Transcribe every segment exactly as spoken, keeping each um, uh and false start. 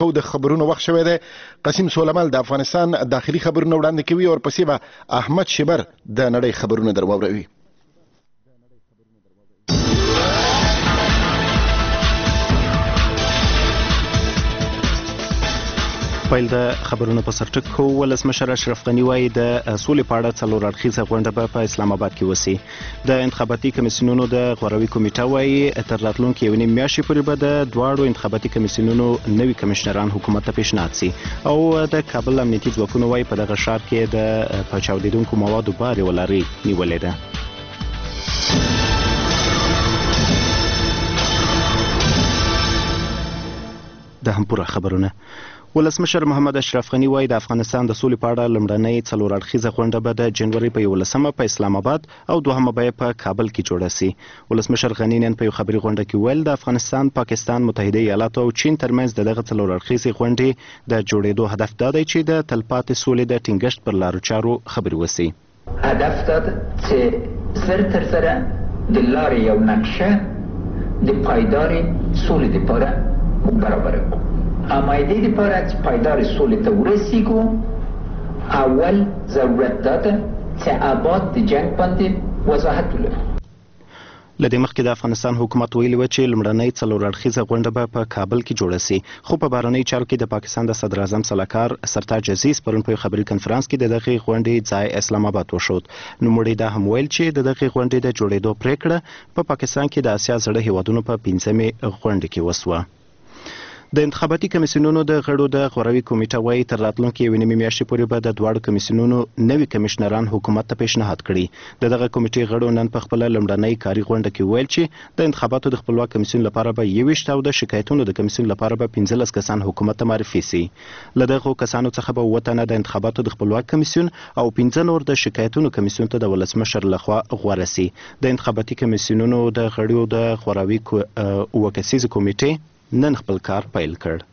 او د خبرونو وخت شوی دی. قاسم سولمل د افغانستان داخلي خبرونه وړاندې کوي او ورپسې به احمد شبر د نړۍ خبرونه در واوروي. پیل د خبرونو په سرټکو ولسمشر اشرف غني وایي د سولې په اړه څلور اړخیزه غونډه به په اسلام آباد کې وسي. د انتخاباتي کمیسیونونو د غوروي کمیټه وایي تر راتلونکي یوې نیم میاشتې پورې به د دواړو انتخاباتي کمیسیونونو نوي کمشنران حکومت ته پیشنهاد سي. او د کابل امنیتي ځواکونو وایي په دغه ښار کې د په چاودېدونکو موادو بار یوه لارۍ نیولې ده. د هم پوره خبرونه. ولسمشر محمد اشرف غني وایي د افغانستان د سولې په اړه لومړنۍ څلور اړخیزه غونډه به د جنوري په یولسمه په اسلام آباد او دوهمه به په کابل کې جوړه سي. ولسمشر غني نن په یو خبري غونډه کې ویل د افغانستان، پاکستان، متحده ایالاتو او چین ترمنځ د دغه څلور اړخیزې غونډې د جوړېدو هدف دا دی چې د تلپاتې سولې د ټینګښت پر لارو چارو خبرې وسي. هدف دا چې سر تر سره د لارې یو نقشه د پایداري سولې لپاره برابر کړو. آمایده لپاره چې پایدار سولې ته ورسیږو اول ضرورت داده چې آباد د جنگ باندې وضاحت ولرو. لدې مخکې د افغانستان حکومت ویلي و چې لومړنۍ څلور اړخیزه غونډه به په کابل کې جوړه سي. خو په بهرنیو چارو کې د پاکستان د صدر اعظم سلاکار سرتاج عزیز پرون په خبري کنفرانس کې د دغې غونډې ځای اسلام آباد وښود. نوموړي دا هم ویل چې د دغې غونډې د جوړېدو پریکړه په پاکستان کې د اسیا زړه هیوادونو په پنځمې غونډه کې وسوه. د انتخاباتي کمیسیونونو د غړو د غوروي کمیټه وایي تر راتلونکي یوې نیمې میاشتې پورې به د دواړو کمیسیونونو نوي کمشنران حکومت ته پیشنهاد کړي. د دغه کمیټې غړو نن په خپله لومړنۍ کاري غونډه کې ویل چې د انتخاباتو د خپلواک کمیسیون لپاره به یوویشت او د شکایتونو د کمیسیون لپاره به پنځلس کسان حکومت ته معرفي سي. له دغو کسانو څخه به اووه تنه د انتخاباتو د خپلواک کمیسیون او پنځه نور د شکایتونو کمیسیون ته د ولسمشر لخوا غوره سي. د انتخاباتي کمیسیونونو د غړو د غوروي اووه کسیزې کمیټې نن خپل کار پیل کړ.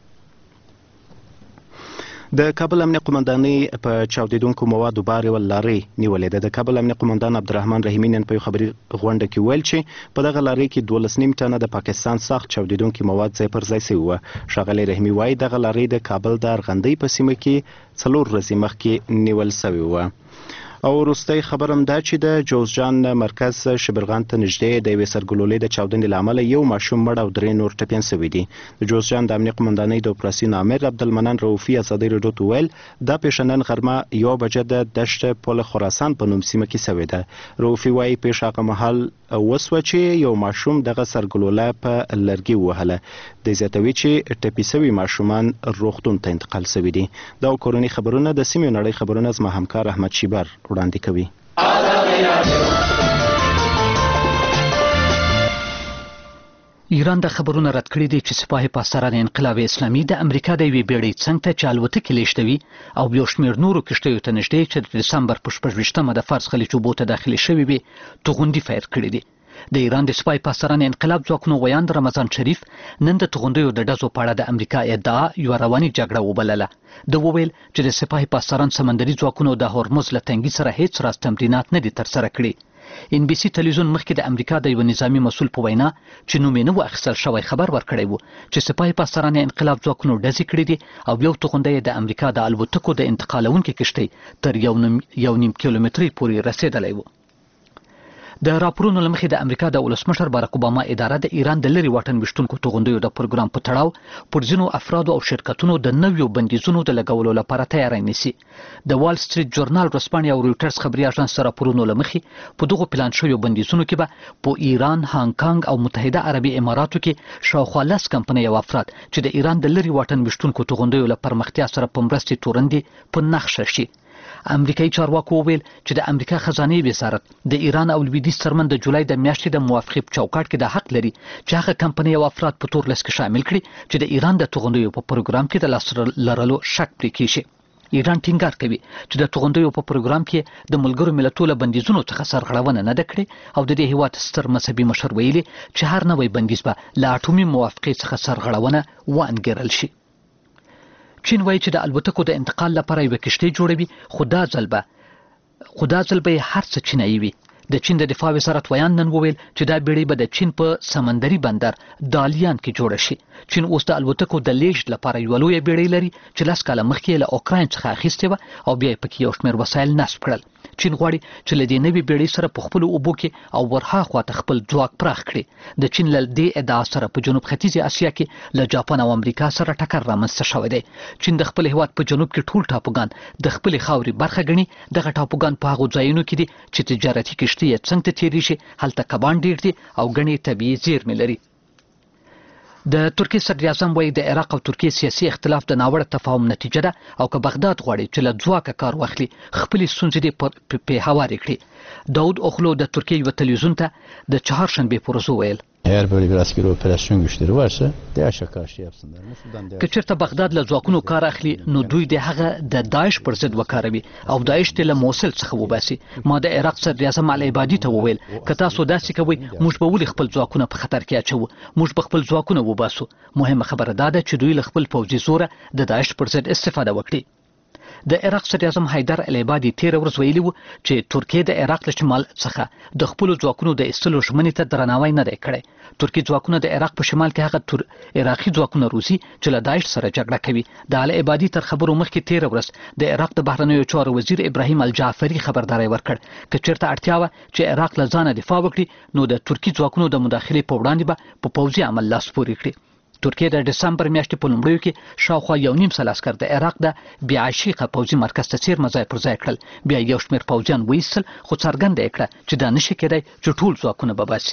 د کابل امنیه قومندانۍ په چاودېدونکو موادو بار یوه لارۍ نیولې ده. د کابل امنیه قومندان عبدالرحمن رحیمي نن په یو خبري غونډه کې ویل چې په دغه لارۍ کې دولس نیم ټنه د پاکستان سخت چاودېدونکي مواد ځای پر ځای سوي وه. ښاغلی رحیمي وایي دغه لارۍ د کابل د ارغندۍ په سیمه کې څلور ورځې مخکې نیول سوې وه. او وروستی خبر هم دا چې د جوزجان مرکز شبرغان ته نږدې د یوې سرګلولې د چاودنې له امله یو ماشوم مړ او درې نور ټپیان سوي دي. د جوزجان د امنیه قومندانۍ د اپراسیون امر عبدالمنان رؤفي ازادۍ راډیو ته ویل دا پیښه نن غرمه یوه بجه د دشت پل خراسان په نوم سیمه کې سوې ده. رؤفي وایي پیښه هغه مهال وسوه چې یو ماشوم دغه سرګلوله په لرګي ووهله. د زیاتوي چې ټپي سوي ماشومان روغتون ته انتقال سوي دي. دا کورني خبرونه د سیمې نړۍ خبرونه زما همکار احمد شیبر وړاندې کوي. ایران د خبرونه رد کړي دي چې سپاه پاسداران انقلاب اسلامي د امریکا د یوې بیړۍ څنګ ته چې الوتکې لیږدوي او یو شمېر نورو کښتیو ته نږدې چې د ډسمبر په شپږ ویشتمه د فارس خلیج اوبو ته داخلې شوي وي توغندي فایر کړي دي. د ایران د سپاه پاسداران انقلاب ځواکونو ویاند رمضان شریف نن د توغندیو د ډزو په اړه د امریکا ادعا یوه رواني جګړه وبلله. ده وویل چې د سپاه پاسداران سمندري ځواکونو د هورمز له تنګي سره هیڅ راز تمرینات نه دي ترسره کړي. ان بي سي تلویزیون مخکې د امریکا د یو نظامی مسؤل په وینا چې نوم یې نه و اخیستل شوی خبر ورکړی و چې سپاه پاسداران انقلاب ځواکونو ډزې کړي دي او یو توغندی د امریکا د الوتکو د انتقالونکي کښتۍ تر یو نیم یو نیم کیلومترۍ پورې رسېدلی و. د راپورونو له مخې د امریکا د ولسمشر بارک اوباما اداره د ایران د لرې واټن ویشتونکو توغندیو د پروګرام په تړاو پر ځینو افرادو او شرکتونو د نویو بندیزونو د لګولو لپاره تیاری نیسي. د وال سټریټ جورنال ورځپاڼې او رویټرز خبري اژانس د راپورونو له مخې په دغو پلان شویو بندیزونو کې به په ایران، هانګ کانګ او متحده عربي اماراتو کې شاوخوا لس کمپنۍ او افراد چې د ایران د لرې واټن ویشتونکو توغندیو له پرمختیا سره په مرستې تورندې په نښه شي. امریکایي چارواکو وویل چې د امریکا خزانه وزارت د ایران او لویدیځ ترمن د جولای د میاشتې د موافقې په چوکاټ کې د حق لري چې هغه کمپنۍ او افراد په تور لیست کې شامل کړي چې د ایران د توغندیو په پروګرام کې د لاس لرلو شک پرې کیږي. ایران ټینګار کوي چې د توغندیو په پروګرام کې د ملګرو ملتونو له بندیزونو څخه سرغړونه نه ده کړې او د دې هیواد ستر مذهبي مشر ویلي چې هر نوی بندیز به له اټومي موافقې څخه سرغړونه وانګیرل شي. چین وایي چې د الوتکو د انتقال لپاره یوه کښتۍ جوړوي خو دا ځل به خو دا ځل به یې هر څه چینایي وي. د چین د دفاع وزارت ویان نن وویل چې دا بیړۍ به د چین په سمندري بندر دالیان کې جوړه شي. چین اوس د الوتکو د لیږد لپاره یوه لویه بیړۍ لري چې لس کاله مخکې یې له اوکراین څخه اخیستې وه او بیا یې پکې یو شمېر وسایل نصب کړل. چین غواړي چې له دې نوې بیړۍ سره په خپلو اوبو کې او ورهاخوا ته خپل ځواک پراخ کړي. د چین له دې ادعا سره په جنوب ختیځې اسیا کې له جاپان او امریکا سره ټکر رامنځته شوی دی. چین د خپل هیواد په جنوب کې ټول ټاپوګان د خپلې خاورې برخه ګڼي. دغه ټاپوګان په هغو ځایونو کې دي چې تجارتي کښتۍ یې څنګ ته تېرېږي. هلته کبان ډېر دي او ګڼې طبیعي زیرمې لري. د ترکیې صدر اعظم وایي د عراق او ترکیې سیاسي اختلاف د ناوړه تفاهم نتیجه ده او که بغداد غواړي چې له ځواکه کار واخلي خپلې ستونزې دې پې هوارې کړي. داود اوخلو د ترکیې یوه تلویزیون ته د چهارشنبې په ورځو ویل Eğer böyle bir askeri operasyon güçleri varsa DAEŞ'e karşı yapsınlar. که چېرته بغداد له ځواکونو کار اخلي نو دوی د هغه د داعش پر ضد وکاروي او داعش ته له موصل څخه وباسي. ما د عراق صدر اعظم العبادي ته وویل که تاسو داسې کوئ موږ به ولې خپل ځواکونه په خطر کې اچوو. موږ به خپل ځواکونه وباسو. مهمه خبره دا ده چې دوی له خپل پوځي زوره د داعش پر ضد استفاده وکړي. د عراق صدر اعظم حیدر العبادي تېره ورځ ویلي وو چې ترکیې د عراق له شمال څخه د خپلو ځواکونو د ایستلو ژمنې ته درناوی نه دی کړی. ترکیې ځواکونه د عراق په شمال کې هغه تر عراقي ځواکونه روزي چې له داعش سره جګړه کوي. د العبادي تر خبرو مخکې تېره ورځ د عراق د بهرنیو چارو وزیر ابراهیم الجعفري خبرداری ورکړ که چېرته اړتیا وه چې عراق له ځانه دفاع وکړي نو د ترکي ځواکونو د مداخلې په وړاندې به په پوځي عمل لاس پورې کړي. ترکیه د دسمبر میاشتې په لومړیو کې شاوخوا یو نیم سل عسکر د عراق د بیعشیقه پوځي مرکز ته څیرمه ځای پر ځای کړل. بیا یو شمېر پوځیان وایستل خو څرګنده یې کړه چې دا نشي کېدی چې ټول ځواکونه به باسي.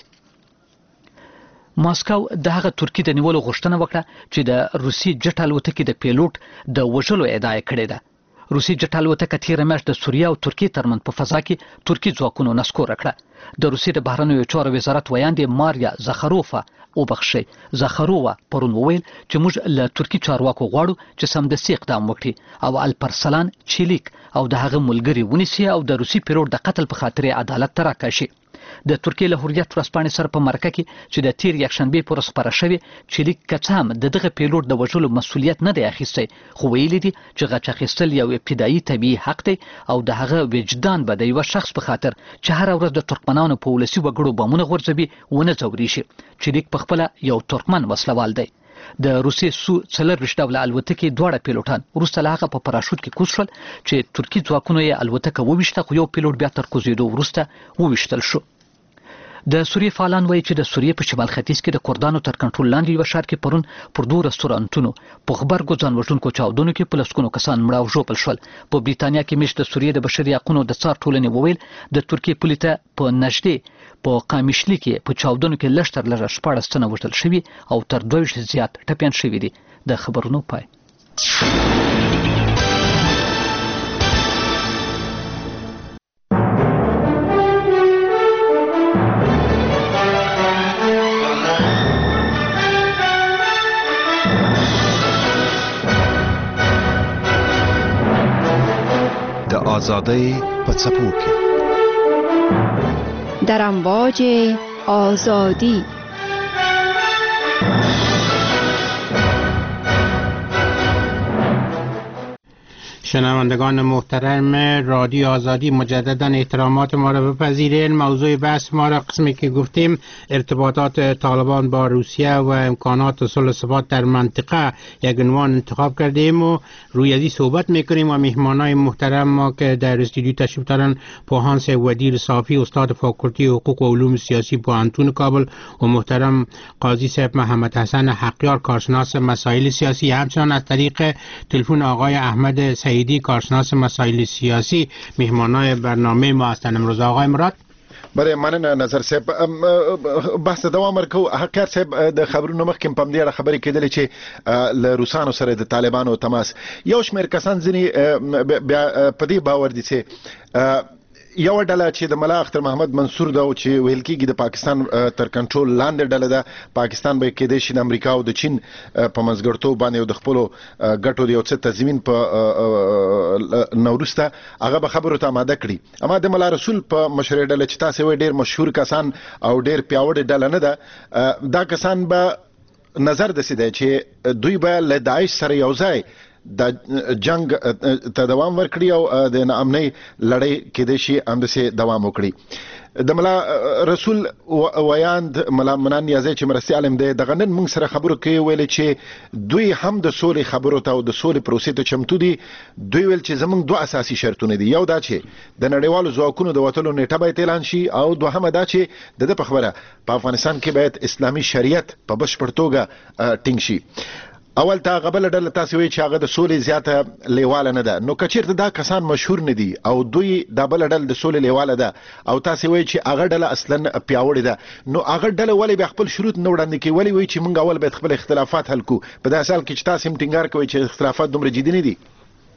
ماسکو د هغه ترکي د نیولو غوښتنه وکړه چې د روسي جټ الوتکې د پیلوټ د وژلو ادعا یې کړې ده. روسي جټ الوتکه تېره میاشت د سوریه او ترکیې ترمنځ په فضا کې ترکي ځواکونو نسکوره کړه. د روسیې د بهرنیو چارو وزارت ویاندې ماریا زخروفا وبخښئ زخرووا پرون وویل چې موږ له ترکي چارواکو غواړو چې سمدستي اقدام وکړي او الپرسلان چیلیک او د هغه ملګري ونیسي او د روسي پیلوټ د قتل په خاطر عدالت ته راکشي. د ترکیې له حریت ورځپاڼې سره په مرکه کې چې د تیر یکشنبې په ورځ خپره شوې چیلیک که څه هم د دغه پیلوټ د وژلو مسؤلیت نه دی اخیستی خو ویلي دي چې غچ اخیستل یو ابتدایي طبیعي حق دی او د هغه وجدان به د یوه شخص په خاطر چې هره ورځ د ترکمنانو په ولسي وګړو بمونه غورځوي ونه ځورېږي. چیلیک پخپله یو ترکمن وسلوال دی. د روسیې سو څلرویشت ډوله الوتکې دواړه پیلوټان وروسته له هغه په پراشوټ کې کوز شول چې ترکي ځواکونو یې الوتکه وویشته خو یو پیلوټ بیا تر کوزېدو وروسته وویشتل شو. د سوریې فعالان وایي چې د سوریې په شمال ختیځ کې د کردانو تر کنټرول لاندې یوه ښار کې پرون پر دوو رستورانتونو په غبرګو ځان وژونکو چاودنو کې په لسګونو کسان مړه او ژوبل شول. په بریتانیا کې میشت د سوریې د بشري حقونو د څار ټولنې وویل د ترکیې پولې ته په نږدې په قامیشلي کې په چاودنو کې لږ تر لږه شپاړس تنه وژل شوي او تر دوه ویشت زیات ټپیان شوي دي. د خبرونو پای. آزادی په څپو کې در امواج آزادی شنوندگان محترم رادیو آزادی مجددا احترامات ما را بپذیرین. موضوع بحث ما را قسمی که گفتیم ارتباطات طالبان با روسیه و امکانات صلح و ثبات در منطقه یک عنوان انتخاب کردیم و روی ازی صحبت میکنیم و مهمانای محترم ما که در استودیو تشریف دارن پوهانس ودیر صافی استاد فاکولتی حقوق و علوم سیاسی پوهنتون کابل و محترم قاضی صاحب محمد حسن حقیار کارشناس مسائل سیاسی، همچنان از طریق تلفن آقای احمد سعیدی کارشناس مسائل سیاسی مهمانای برنامه ما هستند. امروز آقای مراد بله مننه نظر صاحب بحث دوام ورکو. حقیقت صاحب د خبرونو مخکې په دې اړه خبرې کېدلې چې له روسانو سره د طالبانو تماس یو شمېر کسان ځینې په دې باور دي چې یو ډله چې د ملا اختر محمد منصور دا چې ویل کېږي د پاکستان تر کنټرول لاندې ډله ده، پاکستان به کېدای شي د امریکا او د چین په منځګړیتوب باندې او د خپلو ګټو د یو څه تضمین په نه وروسته هغه به خبرو ته آماده کړي. اما د ملا رسول په مشرۍ ډله چې تاسې وایي ډېر مشهور کسان او ډېر پیاوړې ډله نه ده، دا کسان به نظر داسې دی چې دوی به له داعش سره یو ځای د جنگ ته دوام ورکړي او د ناامنۍ لړۍ کې د شي همداسې دوام وکړي. د ملا رسول ویاند ملا منان نیازی چې مرستي عالم دی دغه نن موږ سره خبرو کې ویل چې دوی هم د سولې خبرو ته او د سولې پروسې ته چمتو دي. دوی ویل چې زموږ دوه اساسي شرطونه دي، یو دا چې د نړیوالو ځواکونو د وټلو نیټه باید اعلان شي او دوهمه دا چې د په خبره په افغانستان کې باید اسلامي شریعت په بشپړ توګه ټینګ شي. اول تا غبل ډله تاسو وی چې هغه د سولې زیاته لیواله نه ده، نو کچیرته دا کسان مشهور نه دي او دوی د بل ډله د سولې لیواله ده او تاسو وی چې هغه ډله اصلا پیاوړې ده، نو هغه ډله ولې به خپل شروط نه وړاندې کوي؟ ولې وی چې موږ اول باید خپل اختلافات حل کو؟ په داسې حال کې چې تاسو هم ټینګار کوي چې اختلافات دومره جدي نه دي.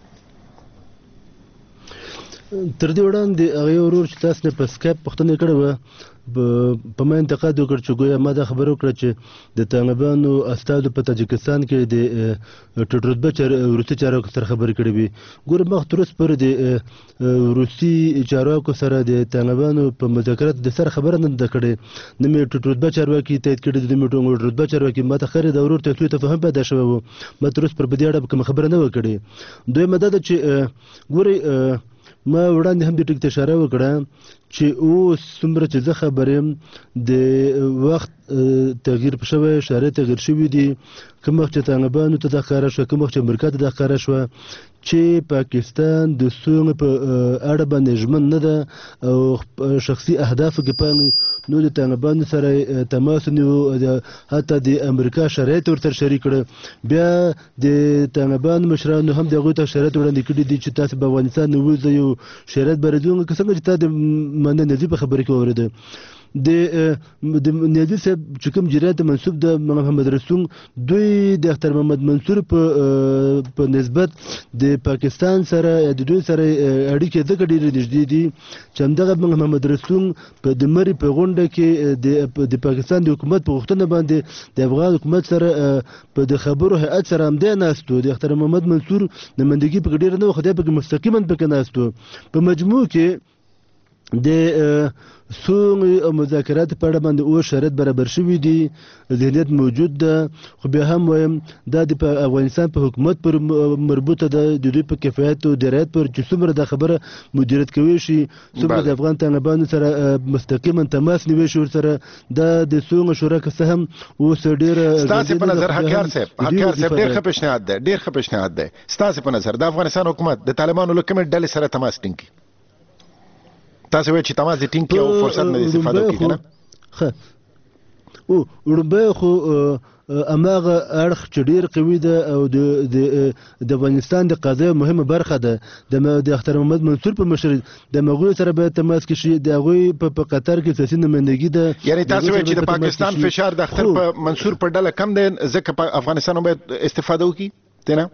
تر دې وړاندې هغه ورور چې تاسو نه په سکایپ پوښتنه کړې وه په ما انتقاد وکړ چې ګویا ما دا خبره وکړه چې د طالبانو استازو په تاجکستان کې د ټیټ رتبه روسي چارواکو سره خبرې کړې وي. ګوره مخ تر اوسه پورې د روسي چارواکو سره د طالبانو په مذاکرات د سره خبره نه ده کړې، نه مې ټیټ رتبه چارواکي تایید کړي دي، نه مې ټیټ رتبه چارواکي ما ته خیر د ورور ته سوء تفاهم پیدا شوی و، ما تر اوسه پر دې اړه کومه خبره نه و کړې. دویمه دا ده چې ګورئ ما وړاندې هم دې ټکي ته اشاره وکړه چې اوس څومره چې زه خبر یم د وخت تغییر شوی، شرایط تغییر شوي دي. کوم وخت چې طالبانو ته دا ښکاره شوه، کوم وخت چې امریکا ته دا ښکاره شوه چې پاکستان د سولې په اړه باندې ژمن نه ده او شخصي اهدافو کې پامې، نو د طالبانو سره تماس ونیو، حتی د امریکا شرایط ورسره شریک کړه. بیا د طالبانو مشرانو هم د هغوی ته شرایط وړاندې کړي دي چې تاسو په افغانستان نه وځئ او شرایط به ردوي، که څنګه چې تا د مننه نظیب په خبرې کې واورېده. د د نیازي صاحب چې کوم جریان ته منسوب ده محمد رسول، دوی د اختر محمد منصور په په نسبت د پاکستان سره یا د دوی سره اړیکې ځکه ډېرې نږدې دي چې همدغه محمد رسول په د مرې په غونډه کې د پاکستان د حکومت په غوښتنه باندې د افغان حکومت سره په د خبرو هیئت سره همدې ناست و. د اختر محمد منصور نمایندګي پکې ډېره نه وه، خو دی پکې مستقیما پکې ناست و. په مجموع کې د سولې او مذاکرات په اړه باندې اوس شرایط برابر شوي دي، ذهنیت موجود ده، خو بیا هم وایم دا د افغانستان په حکومت پر مربوطه ده، د دوی په کفایت او درایت پر چې څومره دا خبره مدیریت کوي شي، څومره د افغان طالبانو سره مستقیما تماس نیوي شي ورسره. دا د سولې شورا که څه هم اوس ډېره ستاسې په نظر حقیار صاحب حقیار صاحب ډېر ښه پیشنهاد دی، ډېر ښه پیشنهاد دی. ستاسې په نظر د افغانستان حکومت د طالبانو له کومې ډلې سره تماس ټینګ کړي؟ تاسو وایئ چې تماس دې ټینګ کړي او فرصت نه دې استفاده وکړي که نه؟ ښه او وړومبی خو هماغه اړخ چې ډېر قوي ده او د افغانستان د قضیې مهمه برخه ده د اختر محمد منصور په مشر د هغوی سره باید تماس کې شي. د هغوی په قطر کې سیاسي نمایندګي ده. یعنې تاسو وایئ چې د پاکستان فشار د اختر په منصور په ډله کم دی، ځکه په افغانستان باید استفاده وکړي دی نه؟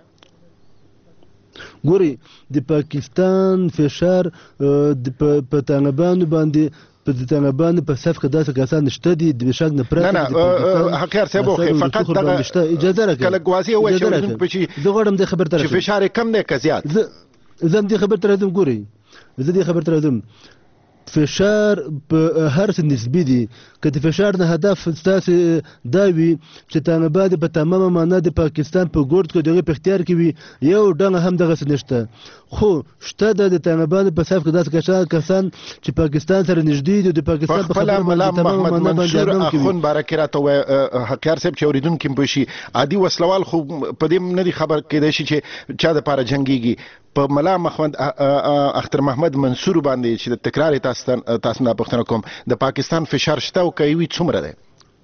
ګورئ د پاکستان فشار په طالبانو باندې په طالبانو په صف کې داسې کسان شته دي د شک نه پرته. نه نه حقیار صاحب خو فقط دغه اجازه راکړه کله ګوازی وایي چې اوریدونکو په چې زه غواړم دې خبر ته راشم چې فشار کم دی که زیات. زه هم دې خبر ته راځم. ګورئ زه دې خبر ته راځم، فشار په هر څه نسبي دي. که د فشار نه هدف ستاسې دا وي چې طالبان په تمامه معنا د پاکستان په ګورد کې دغه په اختیار کې وي، یو ډنګ هم دغسې نشته. خو شته د طالبانو په صف کې داسې کسان چې پاکستان سره نږدې دي، د پاکستان په خبره باندې تمامه معنا باندې اخون بارکي راته وایي حقیار صاحب چې اورېدونکي هم پوه شي، عادي وسلوال خو په دې نه دي خبر کېدای شي چې چا دپاره جنګېږي. په ملا محمد اختر محمد منصور باندې چې د تکرار تاسو نه پوښتنه کوم، د پاکستان فشار شته او که وي څومره دی؟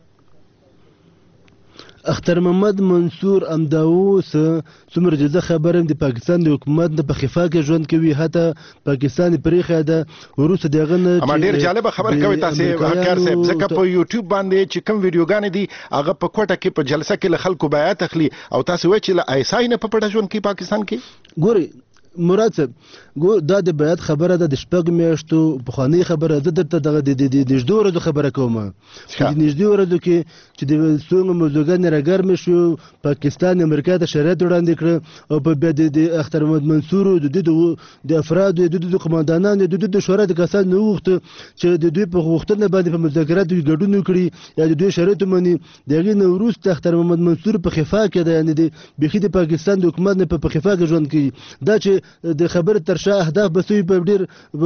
اختر محمد منصور همدا اوس څومره چې زه خبر یم د پاکستان د حکومت نه په خفا کې ژوند کوي، حتی پاکستان یې پرېښی ده وروسته د هغه نه. اما ډېر جالبه خبر کوي تاسې حقیار صاحب، ځکه په یوټیوب باندې چې کوم ویډیوګانې دي هغه په کوټه کې په جلسه کې له خلکو بیعت اخلي او تاسې وایئ چې له ایس آی نه په پټه ژوند کوي پاکستان کې. ګورئ مراد صاحب ګو دا د بیعت خبره ده د شپږ میاشتو پخوانۍ خبره ده درته دغه د نږدې ورځو خبره کوم د نږدې ورځو کې چې د څومره موضوعګانې راګرمې شو پاکستان امریکا ته شرایط وړاندې کړه او په بیا د اختر محمد منصور د دوی د افرادو د دوی د قماندانانو د دوی د شورا د کسان نه وغوښته چې د دوی په غوښتنه باندې په مذاکراتو کې ګډون وکړي یا د دوی شرایط ومني د هغې نه وروسته اختر محمد منصور په خفا کې ده یعنې د بیخي د پاکستان د حکومت نه په خفا کې ژوند کوي دا چې د خبرې تر شا اهداف به سوي په ډېر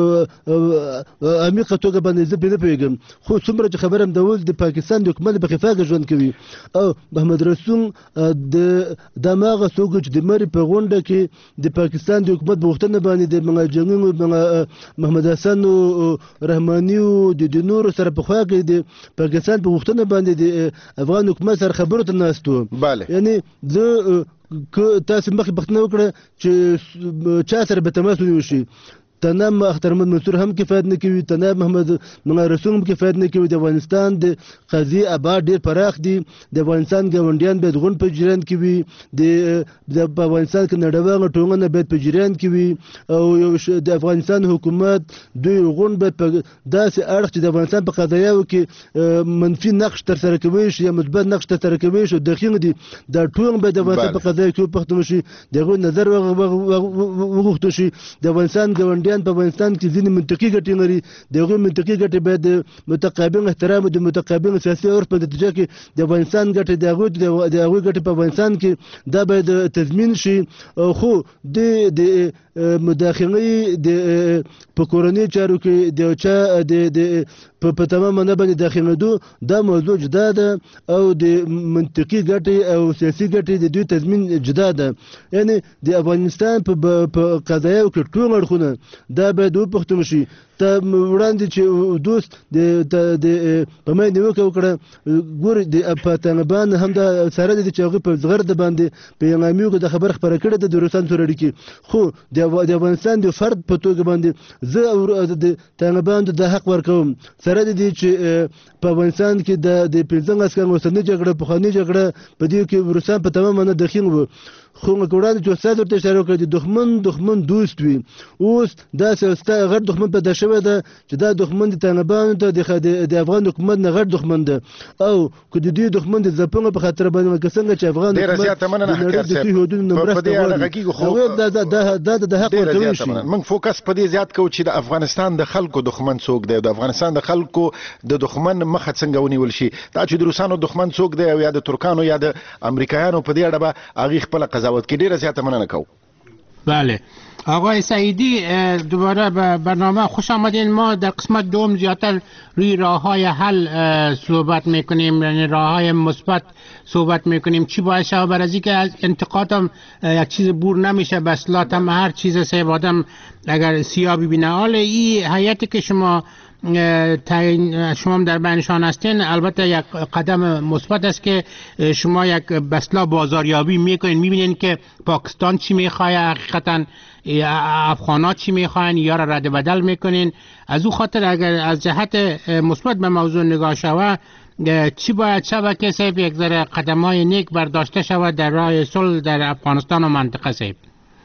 عمیقه توګه باندې زه پرې نه پوهېږم خو څومره چې خبره همدا اوس د پاکستان د حکومت په خفا کې ژوند کوي او محمد رسول د د هماغه څوک چې د مرې په غونډه کې د پاکستان د حکومت په غوښتنه باندې د مهاجرینو محمد حسن رحماني او د نورو سره پخوا کې د پاکستان په غوښتنه باندې د افغان حکومت سره خبرو ته ناست وو یعنی زه که تاسو مخکې پوښتنه وکړه چې چا سره به تماس ونیول شي تنام اختر محمد منصور هم کفایت نه کوي تنام محمد منصور رسول هم کفایت نه کوي د افغانستان د قضیې ابعاد ډېر پراخ دي د افغانستان ګاونډیان باید غونډ په جریان کې وي د افغانستان کې نړیواله ټولنه باید په جریان کې وي او د افغانستان حکومت دوی غونډ باید په داسې اړخ چې د افغانستان په قضایاو کې منفي نقش ترسره کوي شي یا مثبت نقش ترسره کوي شي دقیق دي دا ټول باید د افغانستان په قضایاو کې وپوښتل شي دغه نظر وغوښتل شي د افغانستان ګاونډیان په افغانستان کې ځینې منطقي ګټې لري د هغوی منطقي ګټې باید د متقابل احترام او د متقابل سیاسي عرف په نتیجه کې د افغانستان ګټې د هغوی د هغوی ګټې په افغانستان کې دا باید تضمین شي خو د د مداخلې د په کورنۍ چارو کې د چا د په تمام نه باندې داخلېدو دا موضوع جدا ده او د منطقي ګټې او سیاسي ګټې د دوی تضمین جدا ده یعنی د افغانستان په قضایاو کې ټول اړخونه دا باید وپوښتل شي ته وړاندې چې دوست د د په مې نیوکه وکړه ګور د په طالبان هم دا سره د چې هغه په زغرد باندې په یمامیو کې د خبر خبره کړې د روسان سره اړیکې خو د افغانستان د فرد په توګه باندې زه د طالبان د حق ورکوم سره د دې چې په افغانستان کې د د پنځه اسکان وسنۍ جګړه په خاني جګړه په دې کې روسان په تمام نه دخیل وو خو مګوړان چې استاد ورته اشاره وکړه د دښمن دښمن دوست وي اوس دا سستا غټ دښمن پیدا شوی ده چې دا دښمن د طالبانو ته د افغان حکومت نه غټ دښمن ده او که د دې دښمن د ځپنو په خاطر باندې که څنګه چې افغان ډېره زیاته مننه حکر صاحب په دې اړه غږیږو خو دا دا د حق ورکوي شي موږ فوکس په دې زیات کوو چې د افغانستان د خلکو دښمن څوک دی د افغانستان د خلکو د دښمن مخه څنګه ونیول شي دا چې د روسانو دښمن څوک دی او یا د ترکانو یا د امریکایانو په دې اړه به هغې خپله قضاوت کړي ډېره زیاته مننه کوم بله آقای سعیدی دوباره به برنامه خوش آمدین ما در قسمت دوم زیادتر روی راه های حل صحبت میکنیم یعنی راه های مثبت صحبت میکنیم چی باید شود بر از اینکه از انتقاد هم یک چیز بور نمیشه بس لاتم هر چیز سه آدم اگر سیاه ببینه حال این حیاتی که شما شما در بینشان هستین البته یک قدم مثبت است که شما یک بسلا بازاریابی میکنین میبینین که پاکستان چی میخواه حقیقتا افغانات چی میخواین یا را رد بدل میکنین از او خاطر اگر از جهت مثبت به موضوع نگاه شود چی باید شود که صاحب یک ذره قدم های نیک برداشته شود در راه صلح در افغانستان و منطقه صاحب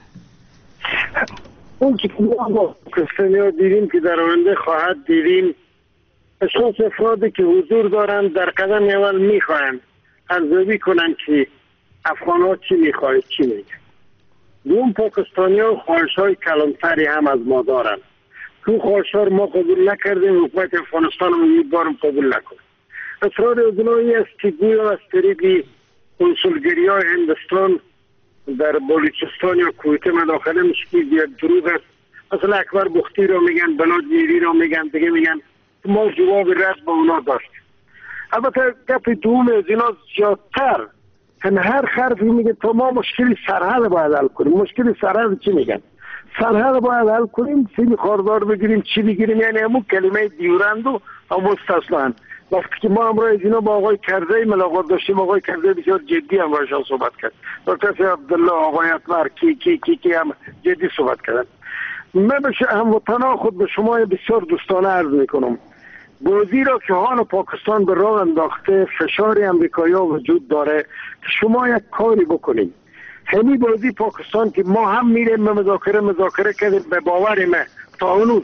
اون که ما پاکستانی دیدیم که در آینده خواهد دیدیم اشخاص افرادی که حضور دارند در قدم اول میخواهند ارزیابی کنند که افغان ها چی میخواهد چی میگه دوم پاکستانی ها خواهش های کلانتری هم از ما دارند تو خواهش ها ما قبول نکردیم حکومت افغانستان هم امیدوارم قبول نکنیم اصرار اونایی است که گویا از طریق کنسولگری های هندوستان در بلوچستان یا کویته مداخله میشه که یک دروغ است مثلا اکبر بختی رو میگن بلاد میری رو میگن دیگه میگن ما جواب رد با اونا داشتیم البته گپ دوم از اینا زیادتر هم هر حرفی میگه تا ما مشکل سرحد باید حل کنیم مشکل سرحد چی میگن سرحد باید حل کنیم سیم خاردار بگیریم چی بگیریم یعنی همون کلمه دیورند و همون مستثنان وقتی که ما امروز از اینا با آقای کرزی ملاقات داشتیم آقای کرزی بسیار جدی هم باشان صحبت کرد دکتر عبدالله آقای اطمر کی کی کی کی هم جدی صحبت کردن من به هموطنا خود به شما بسیار دوستانه عرض میکنم بازی را که حال پاکستان به راه انداخته فشار امریکایی ها وجود داره که شما یک کاری بکنید همین بازی پاکستان که ما هم میریم به مذاکره مذاکره کردیم، به باور من تا هنوز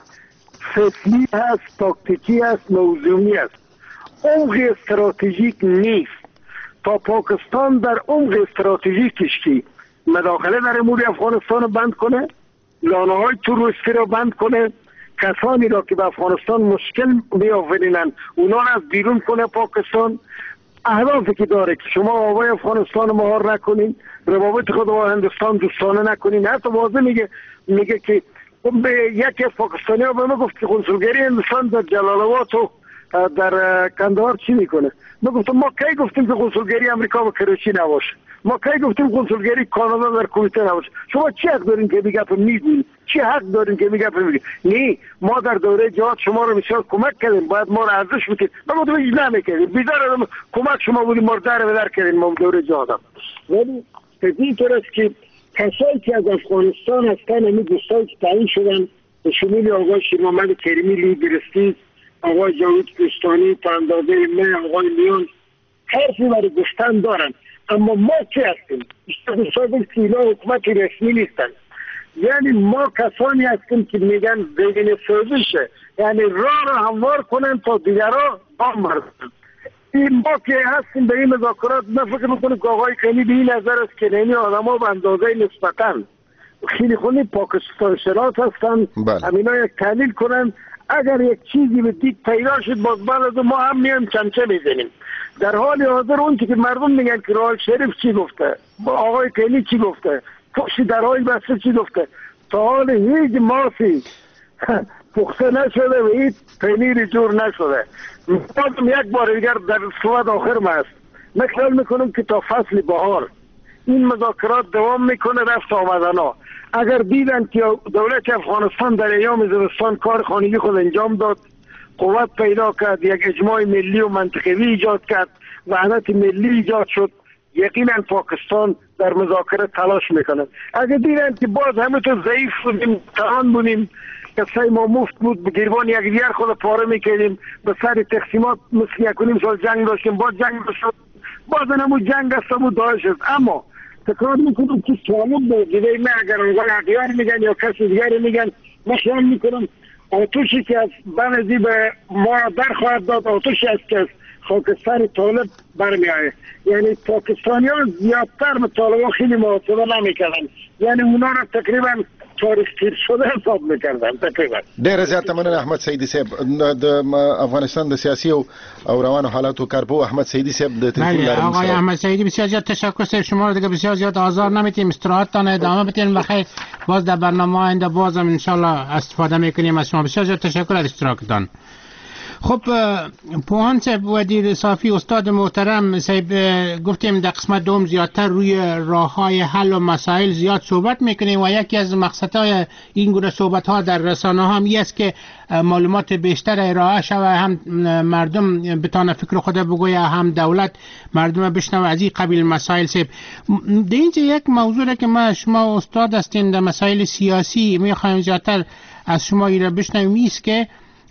فصلی هست، تاکتیکی هست، موضوعی هست، عمق استراتژیک نیست. تا پاکستان در عمق استراتژیکش که مداخله در امور افغانستان رو بند کنه، لانه های تروریستی رو بند کنه، کسانی را که به افغانستان مشکل میآورینن اونا را از بیرون کنه، پاکستان اهدافی که داره که شما آوای افغانستان مهار نکنین، روابط خود با هندوستان دوستانه نکنین. حتی واضح میگه میگه که به یکی از پاکستانی ها به ما گفت که کنسولگری هندوستان در جلال آباد و در کندهار چی میکنه. ما گفتم ما کی گفتیم که کنسولگری امریکا به کراچی نباشه؟ ما کی گفتیم کنسولگری کانادا در کویت نباشه؟ شما چی حق دارین که میگه میگین؟ چی حق دارین که میگه میگین؟ نه ما در دوره جهاد شما رو بسیار کمک کردیم، باید ما رو ارزش بدید. ما گفتم هیچ نمیکردیم، بیدار کمک شما بودیم، ما رو در بدر کردیم ما دوره جهاد. ولی این طور است که کسایی که از افغانستان هستن، همین دوستایی که تعیین شدن به شمول آقای شیرمحمد کریمی لیبرستی، آقای جاوید کوهستانی، پراندازه من، آقای لیون، حرفی برای گفتن دارن. اما ما چی هستیم؟ دوستان که اینا حکومت رسمی نیستن. یعنی ما کسانی هستیم که میگن بین سازشه، یعنی راه را هموار کنن تا دیگرها بام بردن. این ما که هستیم به این مذاکرات، من فکر میکنم که آقای کنی به این نظر است که نمی آدم ها به اندازه نسبتاً خیلی خونی پاکستان شراط هستن، همینا یک تحلیل کنن. اگر یک چیزی به دید پیدا شد باز بعد ما هم میایم چمچه میزنیم. در حال حاضر اون که مردم میگن که راحل شریف چی گفته، آقای کنی چی گفته، پخشی درهای بسته چی گفته، تا حال هیچ ماسی پخته نشده و هیچ پنیر جور نشده. بازم یک بار دیگر در صحبت آخر ما است، من خیال میکنم که تا فصل بهار این مذاکرات دوام میکنه، رفت آمدن ها. اگر دیدن که دولت افغانستان در ایام زمستان کار خانگی خود انجام داد، قوت پیدا کرد، یک اجماع ملی و منطقوی ایجاد کرد، وحدت ملی ایجاد شد، یقینا پاکستان در مذاکره تلاش میکنه. اگر دیدن که باز همینطور ضعیف بودیم، تهان بودیم، کسای ما مفت بود، به گریبان یک دیگر خود پاره میکردیم، به سر تقسیمات مثل یک و نیم سال جنگ داشتیم، باز جنگ شد، باز نمو جنگ است و داعش است. اما تکرار میکنم که سوالم به دیده من اگر اونگاه اقیار میگن یا کسی دیگری میگن، من خیال میکنم آتوشی که از بنزی به ما در خواهد داد، آتوشی است که از خاکستر طالب برمی آید. یعنی پاکستانی ها زیادتر به طالب ها خیلی محاسبه نمیکردن، یعنی اونا را تقریبا تاریخ تیر شده حساب میکردن تقریبا. ډیر زیات مننه احمد سیدی صاحب. د افغانستان د سیاسي او روانو حالاتو کارپو احمد سیدی صاحب د تلفن لرم. آقای احمد سیدی بسیار زیاد تشکر سر شما رو دیگه بسیار زیاد آزار نمیتیم، استراحتتان ادامه بدین. بخیر باز در برنامه آینده بازم ان شاء الله استفاده میکنیم از شما. بسیار زیاد تشکر از اشتراکتان. خب پوهان صاحب وزیر صافی استاد محترم صاحب، گفتیم در قسمت دوم زیادتر روی راه‌های حل و مسائل زیاد صحبت میکنیم و یکی از مقصدهای این گونه صحبت‌ها در رسانه‌ها هم است که معلومات بیشتر ارائه شود، هم مردم بتونه فکر خود بگویه، هم دولت مردم بشنوه از این قبیل مسائل. صاحب در اینجا یک موضوع که ما شما استاد هستین در مسائل سیاسی میخوایم زیادتر از شما ایره بشنویم است که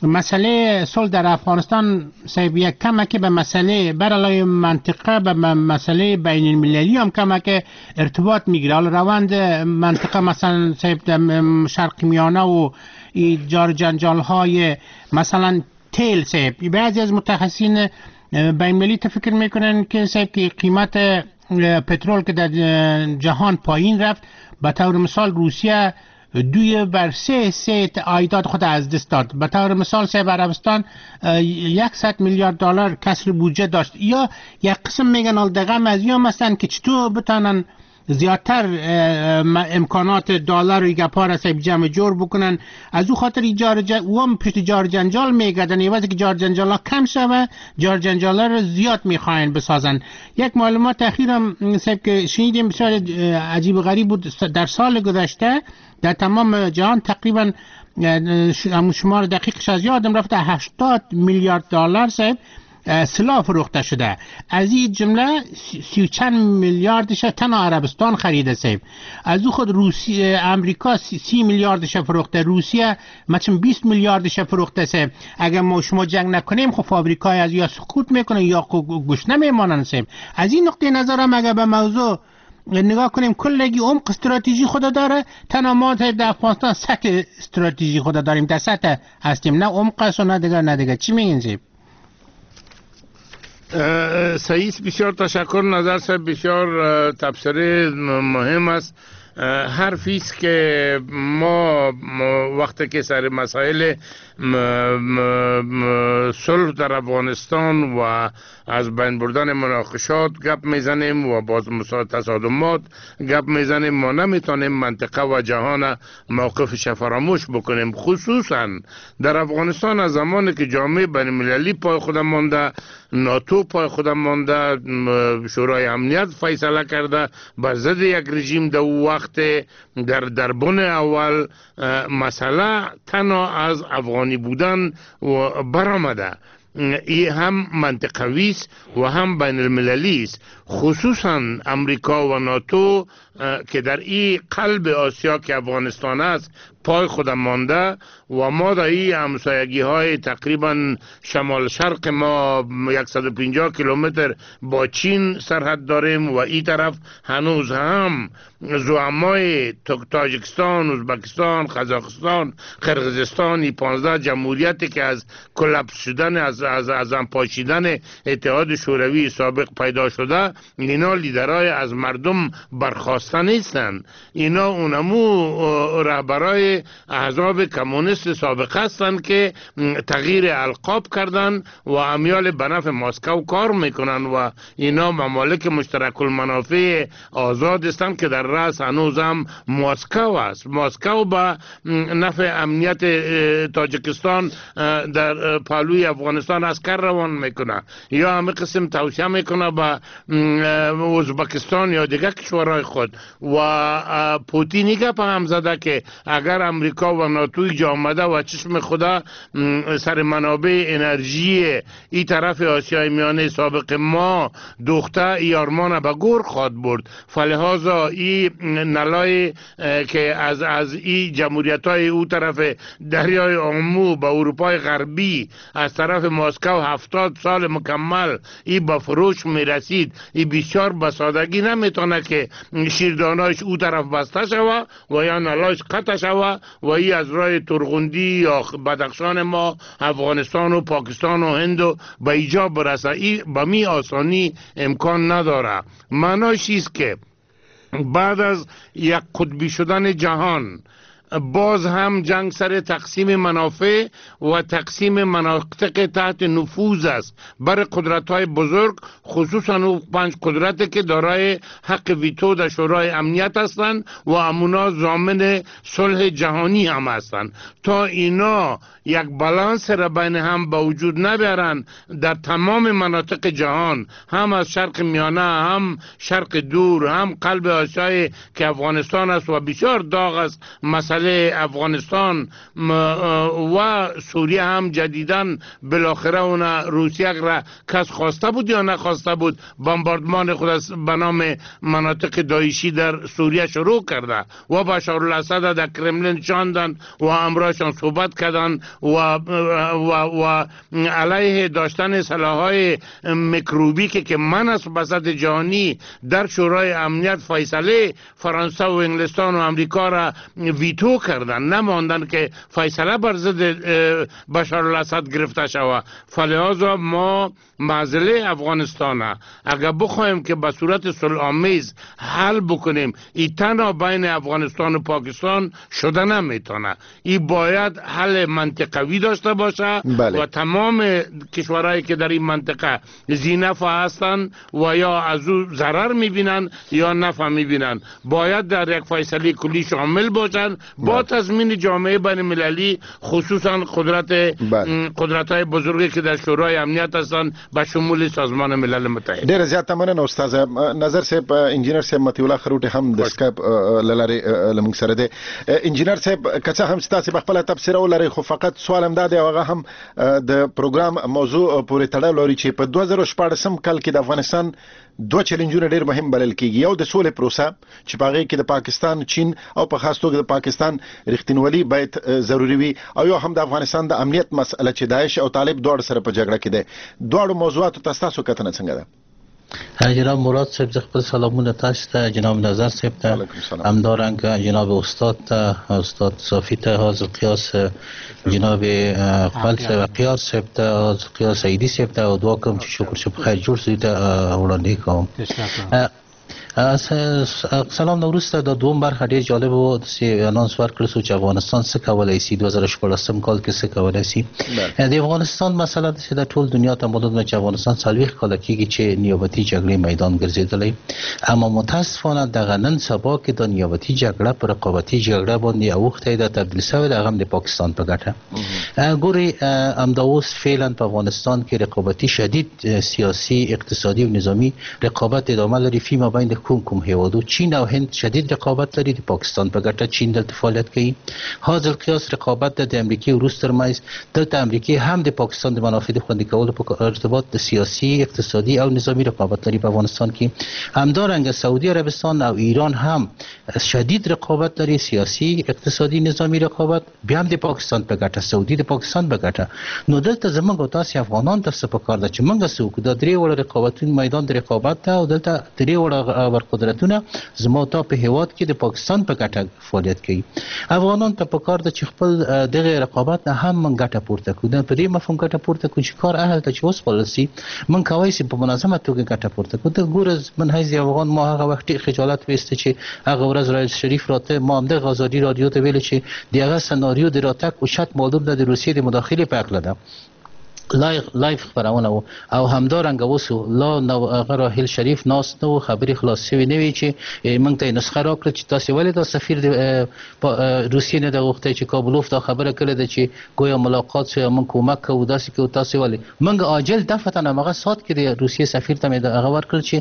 مسئله صلح در افغانستان صاحب یک کمکی به مسئله برای منطقه به مسئله بین المللی هم کمک ارتباط میگیره. حالا روند منطقه مثلا صاحب در شرق میانه و جار جنجال های مثلا تیل صاحب، بعضی از متخصصین بین المللی فکر میکنن که صاحب که قیمت پترول که در جهان پایین رفت، به طور مثال روسیه دوی بر سه سه عایدات خود از دست داد. به طور مثال سه عربستان صد میلیارد دلار کسر بودجه داشت. یا یک قسم میگن الدغم از یا مثلا که چطور بتانن زیادتر امکانات دلار و گپا را سیب جمع جور بکنن. از او خاطر جار جن... و هم پشت جار جنجال میگردن، یوازی که جار جنجال ها کم شوه جار جنجال ها را زیاد میخواین بسازن. یک معلومات اخیرم سیب که شنیدیم بسیار عجیب غریب بود، در سال گذشته در تمام جهان تقریبا شمار دقیقش از یادم رفته هشتاد میلیارد دلار سیب سلاح فروخته شده. از این جمله سی و چند میلیاردش تنها عربستان خریده سیب. از او خود روسیه امریکا سی میلیاردش فروخته، روسیه مثلا بیست میلیاردش فروخته سیب. اگر ما شما جنگ نکنیم خب فابریکای از یا سقوط میکنه یا گوش نمیمانن سیب. از این نقطه نظرم اگر به موضوع نگاه کنیم کلگی عمق استراتژی خود داره. تنها ما در افغانستان سطح استراتژی خود داریم، در سطح هستیم، نه عمق است و نه دیگر نه دیگر. چی میگین زیب؟ سعید بسیار تشکر. نظر صاحب بسیار تبصره مهم است. حرفی است که ما وقتی که سر مسائل صلح در افغانستان و از بین بردن مناقشات گپ میزنیم و باز تصادمات گپ میزنیم، ما نمیتونیم منطقه و جهان موقفش فراموش بکنیم. خصوصا در افغانستان از زمانی که جامعه بین المللی پای خودم مانده، ناتو پای خودم مانده، شورای امنیت فیصله کرده بر ضد یک رژیم در وقت در دربن اول مسئله تنها از افغانی بودن و برآمده. این هم منطقوی است و هم بین المللی است. خصوصا امریکا و ناتو که در این قلب آسیا که افغانستان است پای خودم مانده و ما در این همسایگی های تقریبا شمال شرق ما صد و پنجاه کیلومتر با چین سرحد داریم و این طرف هنوز هم زعمای تاجیکستان، ازبکستان، قزاقستان، قرقیزستان، این پانزده جمهوریتی که از کلپس شدن از از از پاشیدن اتحاد شوروی سابق پیدا شده، اینا لیدرای از مردم برخواسته نیستند. اینا اونمو رهبرای احزاب کمونیست سابق هستند که تغییر القاب کردن و امیال بنف مسکو کار میکنن و اینا ممالک مشترک المنافع آزاد هستند که در رأس هنوز هم مسکو است. مسکو با نفع امنیت تاجیکستان در پهلوی افغانستان عسکر روان میکنه یا همه قسم توصیه میکنه با ازبکستان یا دیگر کشورهای خود و پوتینی که هم زده که اگر امریکا و ناتوی جا آمده و چشم خدا سر منابع انرژی این طرف آسیای میانه سابق ما دختر یارمان به گور خواد برد. فلحاظا این نلای که از از این جمهوریت های او طرف دریای آمو به اروپای غربی از طرف مسکو هفتاد سال مکمل این با فروش میرسید، این بسیار بسادگی نمیتونه که شیردانایش او طرف بسته شوه و یا نلایش قطع شوه و این از راه ترغندی یا بدخشان ما افغانستان و پاکستان و هند و به ایجا برسه. این به می آسانی امکان نداره. معناش است که بعد از یک قطبی شدن جهان باز هم جنگ سر تقسیم منافع و تقسیم مناطق تحت نفوذ است بر قدرت های بزرگ، خصوصا او پنج قدرت که دارای حق ویتو در شورای امنیت هستند و امونا ضامن صلح جهانی هم هستند. تا اینا یک بالانس را بین هم به وجود نبرن در تمام مناطق جهان، هم از شرق میانه، هم شرق دور، هم قلب آسیای که افغانستان است و بسیار داغ است مسئله افغانستان و سوریه هم جدیدن بالاخره اون روسیه را کس خواسته بود یا نخواسته بود بمباردمان خود به نام مناطق داعشی در سوریه شروع کرده و بشار الاسد در کرملین شاندن و امراشان صحبت کردن و و و علیه داشتن سلاح‌های میکروبی که که من از بساط جهانی در شورای امنیت فیصله فرانسه و انگلستان و امریکا را ویتو کردن، نماندن که فیصله بر ضد بشار الاسد گرفته شود. فلحاظا ما معضله افغانستان اگر بخوایم که به صورت صلح آمیز حل بکنیم، این تنها بین افغانستان و پاکستان شده نمیتونه. این باید حل منطقوی داشته باشه. بله. و تمام کشورهایی که در این منطقه ذی‌نفع هستند و یا از او ضرر میبینن یا نفع میبینن باید در یک فیصله کلی شامل باشند با تضمین جامعه بین المللی، خصوصا قدرت بله. قدرت های بزرگی که در شورای امنیت هستند به شمول سازمان ملل متحد. ډیر زیات مننه استاد نظر صاحب. انجینر صاحب مطیع الله خروټي هم د سکایپ لاره لمونږ سره دی. انجینر صاحب کڅه هم ستاسو په خپل تفسیر ولري، خو فقط سوال هم دا دی هغه هم د پروګرام موضوع پورې تړاو لري چې په دوه زره شپاړسم کال کې د افغانستان دوه چیلنجونه ډیر مهم بلل کیږي. یو د سولې پروسه چې په هغه کې د پاکستان، چین او په خاص توګه د پاکستان رښتینولي باید ضروری وي، او یو هم د افغانستان د امنیت مسله چې داعش او طالب دوړ سره په جګړه کې ده. دوړ موضوعات تاسو کتنه څنګه ده؟ جناب مراد صاحب زه خپل سلامونه تاسو ته، جناب نظر صاحب ته، همدارنګه جناب استاد ته، استاد صافی ته، حاضر قیاس جناب خپل صاحب قیاس صاحب ته، حاضر قیاس سعیدی صاحب ته او دعا کوم چې شکر چې په خیر جوړ شي ته وړاندې کوم. سلام نو وروسته د دوم برخه ډېر جالب و چې اناونس ورکړل شو چې افغانستان څه کولی شي دوه زره شپاړسم کال کې څه کولی شي. د افغانستان مسله ده چې د ټول دنیا ته معلوم ده چې افغانستان څلوېښت کاله کېږي چې نیابتي جګړې میدان ګرځېدلی، اما متاسفانه دغه نن سبا کې د نیابتي جګړه په رقابتي جګړه باندې اوښتی ده، تبدیل شوې ده، هغه هم د پاکستان په ګټه. ګورئ همدا اوس فعلا په افغانستان کې رقابتي شدید سیاسي اقتصادي او نظامي رقابت ادامه لري فيما بین کوم کوم هیوادو. چین او هند شدید رقابت لري د پاکستان په ګټه، چین دلته فعالیت کوي. حاصل قیاس رقابت د امریکای او روس ترمنځ، دلته امریکای هم د پاکستان د منافع د خوندي کولو په ارتباط د سیاسي اقتصادي او نظامی رقابت لري په افغانستان کې. همدارنګه سعودي عربستان او ایران هم شدید رقابت لري، سیاسي اقتصادي نظامی رقابت، بیا هم د پاکستان په ګټه، سعودي د پاکستان په ګټه. نو دلته زموږ او تاسو افغانان ته څه پکار ده چې موږ څه وکړو؟ د درې وړ رقابتونو میدان د رقابت ته او دلته درې وړ قدرتونه زما تا په هیواد کې د پاکستان په ګټه فعالیت کوي. افغانان ته پکار ده چې خپل دغه رقابت نه هم من ګټه پورته کړو. په دې مفهوم ګټه پورته کړو چې کار اهل ته چې وسپارل شي من کولی شي په منظمه توګه ګټه پورته کړو. ته ګوره من حیث افغان ما هغه وخت خجالت ویسته چې هغه ورځ رئیس شریف راته ما هم د آزادي رادیو ته ویل چې دغه سناریو د راتګ اوچت معلوم ده د روسیې د مداخلې په هکله ده، لایف لایف خبرونه و او همدارنګه وسو لا نو هغه راحل شریف ناس نو خبري خلاص شوی نه وی چې موږ ته نسخه راکړه چې تاسو ولې د سفیر د روسیې نه د غوښتي چې کابلوف دا خبره کړې ده چې ګویا ملاقات شو موږ کومک کوو داسې کوو تاسو ولې موږ عاجل دفتن هغه سات کې د روسیې سفیر ته مې هغه ورکړ چې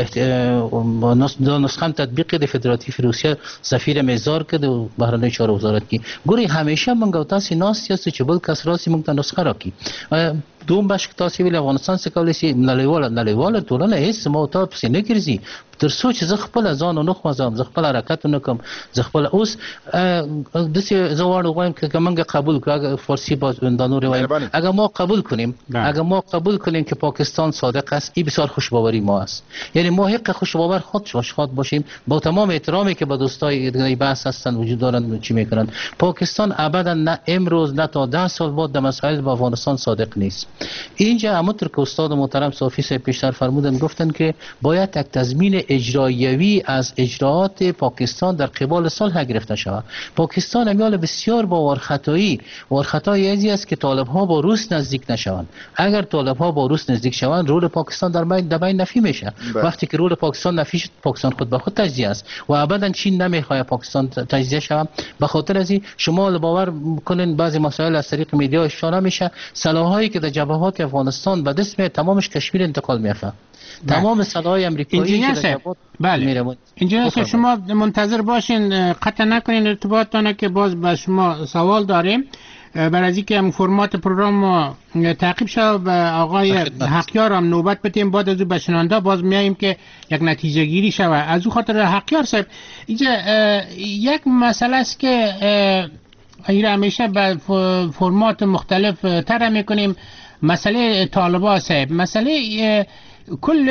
د نسخه تطبیق د فدراتیو روسیې سفیر میزار کې د بهرنی چارو وزارت کې ګوري همیشه موږ تاسو ناس چې بل کس راسي موږ ته نسخه راکړي. دوم باش تاسو ویل افغانستان څه کولی شي؟ نړیواله نړیواله ټولنه هیڅ ما ته پسې نه ګرځي تر څو چې زه خپل ځان نه خوځم، زه خپل حرکت نه کوم، زه خپل اوس داسې زه واړو وایم که موږ قبول کړو فارسی باز اندانو وایم اگر ما قبول کنیم اگر ما قبول کنیم که پاکستان صادق است این بسیار خوشباوری ما است. یعنی ما حق خوشباور خود خود باشیم با تمام احترامی که با دوستای دیگه بحث هستن وجود دارن چی میکنن. پاکستان ابدا نه امروز نه تا ده سال بعد در مسائل با افغانستان صادق نیست. اینجا همونطور که استاد محترم صافی صاحب پیشتر فرمودن گفتن که باید یک تضمین اجرایوی از اجراءات پاکستان در قبال صلح گرفته شود. پاکستان امیال بسیار با وارخطایی وارخطایی ازی است که طالب ها با روس نزدیک نشوند. اگر طالب ها با روس نزدیک شوند رول پاکستان در بین در بین نفی میشه. وقتی که رول پاکستان نفی شد پاکستان خود به خود تجزیه است و ابدا چین نمیخواد پاکستان تجزیه شود. به خاطر ازی شما باور کنین بعضی مسائل از طریق میدیا اشاره میشه سلاحایی که در جبهات افغانستان به دست میاد تمامش کشمیر انتقال میافته. تمام سلاح‌های آمریکایی که در جبهات بله اینجا شما منتظر باشین قطع نکنین ارتباطتان که باز به شما سوال داریم برای از اینکه فرمات پروگرام ما تعقیب شد به آقای حقیار هم نوبت بدیم بعد از او به شنونده باز میاییم که یک نتیجه گیری شود. از او خاطر حقیار صاحب اینجا یک مسئله است که این همیشه به فرمات مختلف طرح میکنیم. مسئله طالبان صاحب مسئله کل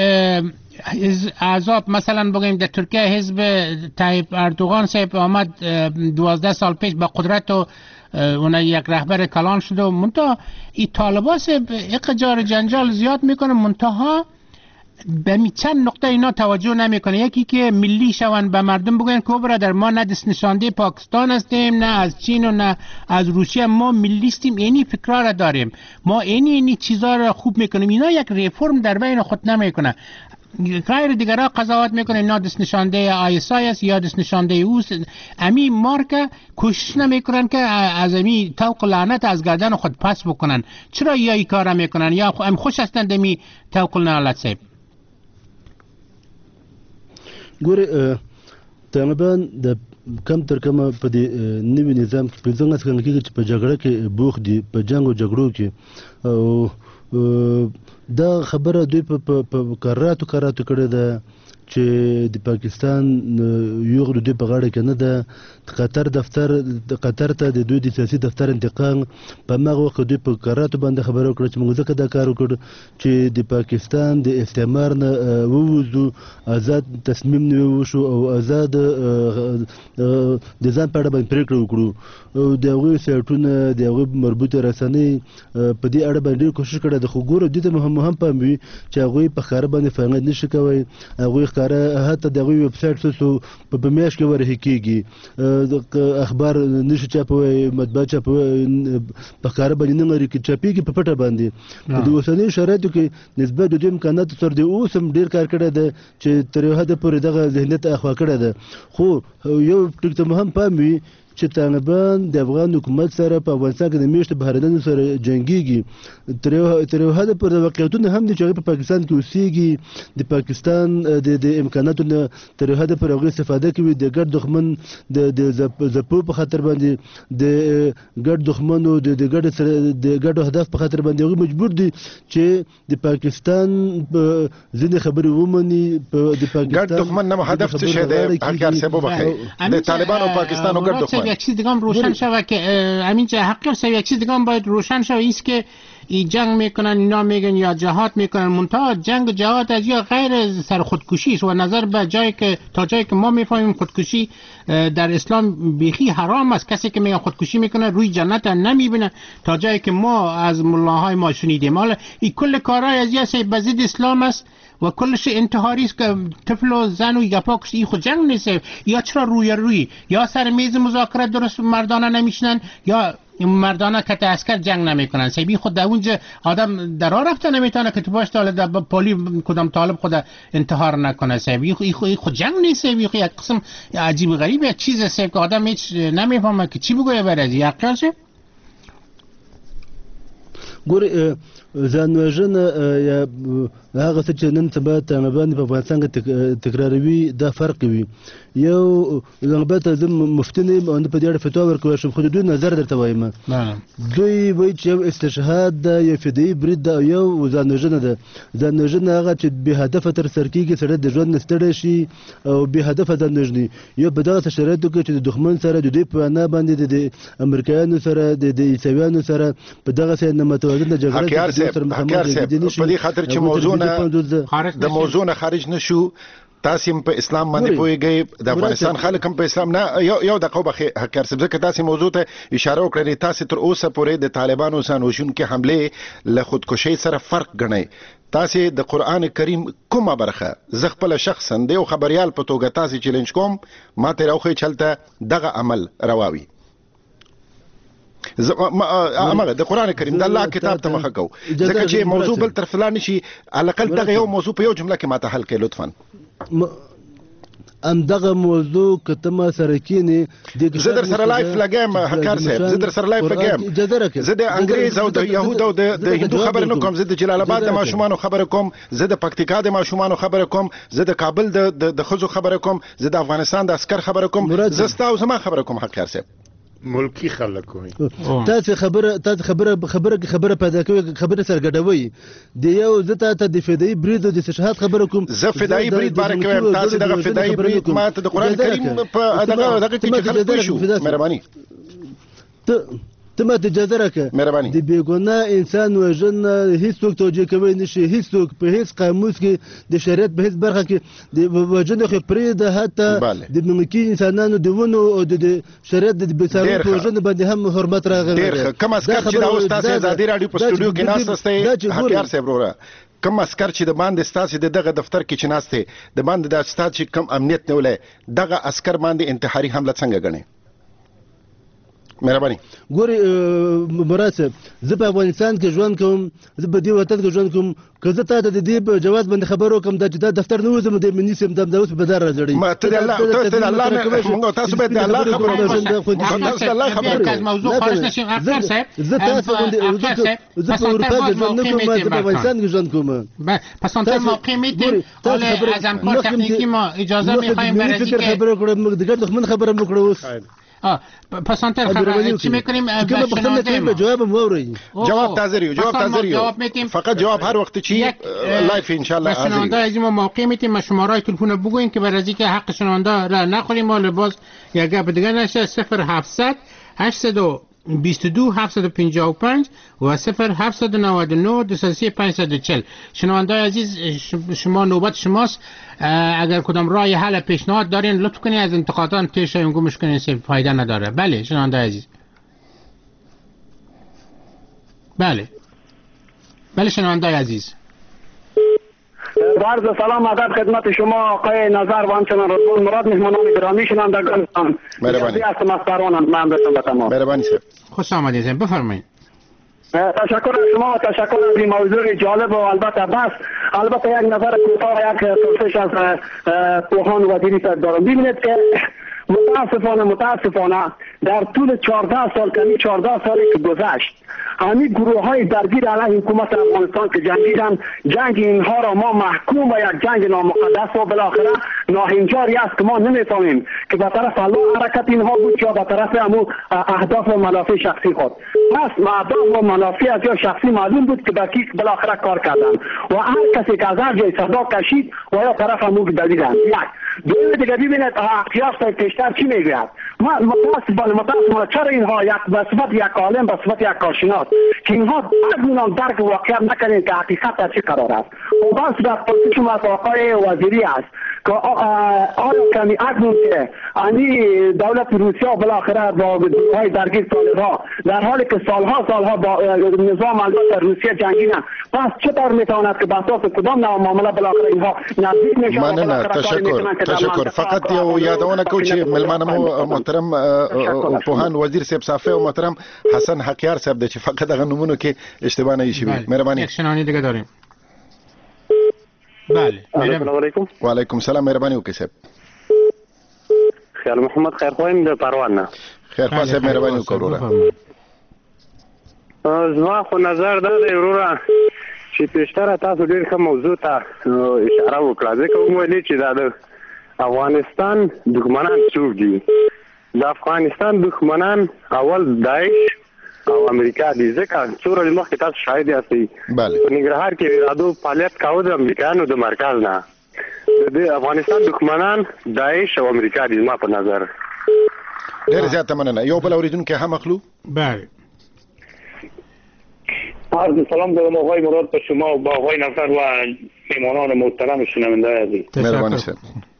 احزاب مثلا بگیم در ترکیه حزب طیب اردوغان صاحب آمد دوازده سال پیش با قدرت و اون یک رهبر کلان شده و منتها این طالبان صاحب اقجار جنجال زیاد میکنه منتها به چند نقطه اینا توجه نمیکنه. یکی که ملی شون به مردم بگن که برادر ما نه دست نشانده پاکستان هستیم نه از چین و نه از روسیه، ما ملیستیم، اینی فکرها را داریم، ما اینی اینی چیزا را خوب میکنیم. اینا یک ریفرم در بین خود نمیکنه. غیر دیگرها قضاوت میکنه اینا دست نشانده آیسای است یا دست نشانده اوست. امی مارک کوشش نمیکنن که از امی توق لعنت از گردن خود پس بکنن. چرا یا این کار میکنن یا ام خوش هستند امی توق لعنت صاحب؟ ګوره طالبان د کم تر کمه په دې نوي نظام کې په څنګه څنګه کې چې په جګړه کې بوخ دي په جنگ او جګړو کې او دا خبره دوی په کراتو کراتو کړې ده چې د پاکستان یو غړو د په غاړه کې نه ده. قطر دفتر قطر ته د دوی د سیاسي دفتر انتقام په هغه وخت دوی په قراراتو باندې خبرو کړه چې موږ ځکه دا کار وکړو چې د پاکستان د استعمار نه ووځو، آزاد تصمیم نه وشو او آزاد د ځان په اړه باندې پریکړه وکړو. د هغوی سایټونه د هغوی مربوطه رسنۍ په دې اړه باندې ډېر کوشش کړی ده، خو ګوره دې ته مهم هم پام وي چې هغوی په ښکاره باندې فعالیت نشي کوی. هغوی ښکاره حتی د هغوی ویب سایټ څه په په میاشت کې ورهي کېږي، اخبار نشي چاپوي، مطبوعات چاپوي په ښکاره باندې نه لري، چاپېږي په پټه باندې. په د اوسنیو شرایطو کې نسبت د دوی امکاناتو سره د اوس هم ډېر کار کړی ده چې تر یو حده پورې دغه ذهنیت اخوا کړی ده. خو یو ټکي ته هم پام وي چې طالبان د افغان حکومت سره په افغانستان کې د میشتو بهرنیانو سره جنګیږي. تر یو حده پورې واقعیتونه هم دي چې هغوی په پاکستان کې اوسېږي، د پاکستان د امکاناتو نه تر یو حده پورې هغوی استفاده کوي، د ګډ دښمن د ځپو په خاطر باندې، د ګډ دښمنو د ګډو هدف په خاطر باندې هغوی مجبور دي چې د پاکستان ځینې خبرې ومني. د پاکستان ګډ دښمن نه هدف څه شی دی؟ حقیار صاحب وبخښئ، د طالبانو و پاکستان و ګډ دښمن یک چیز دیگه هم روشن شود که همین چه حقیقت سه یک چیز دیگه هم باید روشن شود، ایست که این جنگ میکنن اینا میگن یا جهاد میکنن، منتها جنگ جهاد از یا غیر سر خودکشی است و نظر به جایی که تا جایی که ما میفهمیم خودکشی در اسلام بیخی حرام است. کسی که میگه خودکشی میکنه روی جنت نمیبینه تا جایی که ما از ملاهای ما شنیدیم. حالا این کل کارهای از یا سه بزید اسلام است و کلش انتحاری است که طفل و زن و گپا کشت. این خود جنگ نیست. یا چرا روی روی یا سر میز مذاکره درست مردانه نمیشنن یا مردانه کت عسکر جنگ نمیکنن. سبی خود در اونجا آدم در راه رفته نمیتونه که تو باش طالب پلی کدام طالب خود انتحار نکنه. سبی خود خود جنگ نیست. سبی خود یک قسم عجیب غریب یک چیز است که آدم هیچ نمیفهمه که چی بگویه برای یقین شه. ګورې ځان وژنه یا هغه څه چې نن سبا طالبان په افغانستان کې تکراروي دا فرق وي. یو البته زه مفتي نه یم او نه په دې اړه فتوا ورکولی شم، خو د دوی نظر درته وایم. دوی وایي چې یو استشهاد ده، یو فدایي برید ده او یو ځان وژنه ده. ځان وژنه هغه چې بې هدفه ترسره کېږي، سړی د ژوند نه ستړی شي او بې هدفه ځان وژني. یو په دغسې شرایطو کې چې د دښمن سره د دوی په وینا باندې د امریکایانو سره د عیسویانو سره په دغسې نامتوازنه جګړه حقیار صاحب په دې خاطر چې موضوع نه د موضوع نه خارج نشو، تاسو په اسلام باندې پوهیږئ، د افغانستان خلک هم په اسلام نه یو د قوبه حقیار صاحب ځکه تاسو موضوع ته اشاره وکړئ. تاسو تر اوسه پورې د طالبانو ځانوژونکي حمله له خودکشي سره فرق ګڼئ. تاسو د قران کریم کومه برخه زه خپل شخصا د یو خبريال په توګه تاسو چیلنج کوم، ما ته راوخی چلته دغه عمل رواوي امغه د قران کریم د الله کتاب ته مخه کو، ځکه چې موضوع بل طرف لا نشي. علقل دغه یو موضوع په یو جمله کې ماته حل کړئ لطفا. ام دغه موضوع کته ما سره کینی زه در سره لایف لګم حقیار صاحب، زه در سره لایف لګم. زه د انګریز او د يهود او د هندو خبر نه کوم، زه د جلال آباد د ماشومان خبر کوم، زه د پکتیکا د ماشومان خبر کوم، زه د کابل د د خزو خبر کوم، زه د افغانستان د عسكر خبر کوم، زه ستاسو زما خبر کوم. حقیار صاحب ملکی خلک وي، تاسو خبره تاسو خبره خبره خبره پیدا کوي، خبره سرګډوي. د یو زته ته د فدایي برید او د استشهاد خبره کوم. زه فدایي برید باره کوم، تاسو دغه فدایي برید ماته د قران کریم په دغه دغه کې خلک شو. مهرباني ته ته ماته اجازه راکړه. مهرباني. د بیګناه انسان وژنه هیڅوک توجیه کوي نشي، هیڅوک په هیڅ قاموس کې د شریعت په هیڅ برخه کې د وژنه خو پرې ده، حتی د ملکی انسانانو د ونو او د شریعت د بسارو په وژنه باندې هم حرمت راغلی. ډېر کم اسکر چې دا اوس تاسو ازادي راډیو په سټوډیو کې ناست استئ حقیار صاحب وروره، کم اسکر چې د باندې ستاسو د دغه دفتر کې چې ناشته د باندې د ستاسو کم امنیت نه ولې دغه اسکر باندې انتحاري حمله څنګه غني؟ مهرباني. ګوري مراد صاحب، زه په افغانستان کې ژوند کوم، زه په دې وطن کې ژوند کوم. که زه تا ته د دې په جواز باندې خبر وکم دا چې دا دفتر نه وځم د منی سم د اوس په دار راځړي ما ته الله ته ته الله نه موږ تاسو به د الله خبر تاسو الله خبر از موضوع خارج نشیم. اکثر صاحب زه تاسو باندې زه په اروپا کې ژوند کوم، زه په افغانستان کې ژوند کوم. پس انت موقع میدیم حالا از امکان تکنیکی ما اجازه میخوایم برای اینکه خبر کنم د ګډ دښمن خبره مکړو. اوس پس انتر خبر چی میکنیم؟ به جواب موری جواب تازه جواب تازه فقط جواب هر وقت چی لایف ان شاء الله شنونده از ما موقع میتیم ما شماره تلفن بگوین که برای اینکه حق شنونده را نخوریم ما باز یک گپ دیگه نشه صفر هفتصد هشتصد و بیست و دو هفتصد و پنجاه و پنج و صفر هفتصد و نود و نه دویست و سی پانصد و چهل. شنونده عزیز شما نوبت شماست، اگر کدام راه حل پیشنهاد دارین لطف کنید از انتقادات پیش اون گوش کنید، فایده نداره. بله شنونده عزیز. بله بله شنونده عزیز. عرض سلام ادب خدمت شما آقای نظر و همچنان رضوان مراد مهمانان گرامی شنوندگان. مهربانی هستم از پروان من به تمام. مهربانی صاحب. خوش آمدید، بفرمایید. تشکر از شما، تشکر از این موضوع جالب و البته بس البته یک نظر کوتاه یک پرسش از پوهان وزیری دارم. ببینید که متاسفانه متاسفانه در طول چهارده سال کمی چهارده سالی که گذشت همین گروه های درگیر علیه حکومت افغانستان که جنگیدن، جنگ اینها را ما محکوم و یک جنگ نامقدس و بالاخره ناهنجاری است که ما نمیفهمیم که به طرف الله حرکت اینها بود یا به طرف امو اهداف و منافع شخصی خود. پس اهداف و منافع از یا شخصی معلوم بود که به کی بالاخره کار کردن و هر کسی که از هر جای صدا کشید و یا طرف امو دویدن. یک دوم دیگه ببینید قیاس پیشتر چی میگوید. ما متاسفانه متاسفانه چرا اینها یک به صفت یک عالم به صفت یک کارشناس که اینها بدون درک واقعیت نکنین که حقیقت در چه قرار است. و باز در پرسش شما از آقای وزیری است که آیا کمی اکنون که انی دولت روسیه بالاخره با گروه‌های درگیر طالب‌ها در حالی که سالها سالها با نظام البته روسیه جنگیدن، پس چطور میتواند که به اساس کدام نوع معامله بالاخره اینها نزدیک میشن؟ نه نه تشکر تشکر. فقط یو یادونه کو چې ملمانمو محترم پوهان وزیر صاحب صافه او محترم حسن حقیار صاحب د چې فقط هغه نمونه کې اشتباه نه شي. مهرباني. یک شنونده دیگه داریم. بله السلام علیکم. و علیکم السلام. مهرباني وکړئ صاحب. خیال محمد خیرخواهیم د پروان نه. خیرخواه صاحب مهرباني وکړئ. زما خو نظر دا دی وروره چې پیشتره تاسو ډېر ښه موضوع ته اشاره وکړه، ځکه وویلې چې دا د افغانستان دښمنان څوک دي. د افغانستان دښمنان اول داعش او امریکا دي، ځکه څو ورځې مخکې تاسو شاهد یاستئ په ننګرهار کې ارادو فعالیت کاوه د امریکایانو د مرکز نه. د افغانستان دښمنان داعش او امریکا دي زما په نظر. ډېر زیاته مننه. یو بل اورېدونکی هم اخلو. بله. عرض سلام دارم آقای مراد به شما و با آقای نظر و میمانان محترم شنونده عزیز. مهربانی صاحب.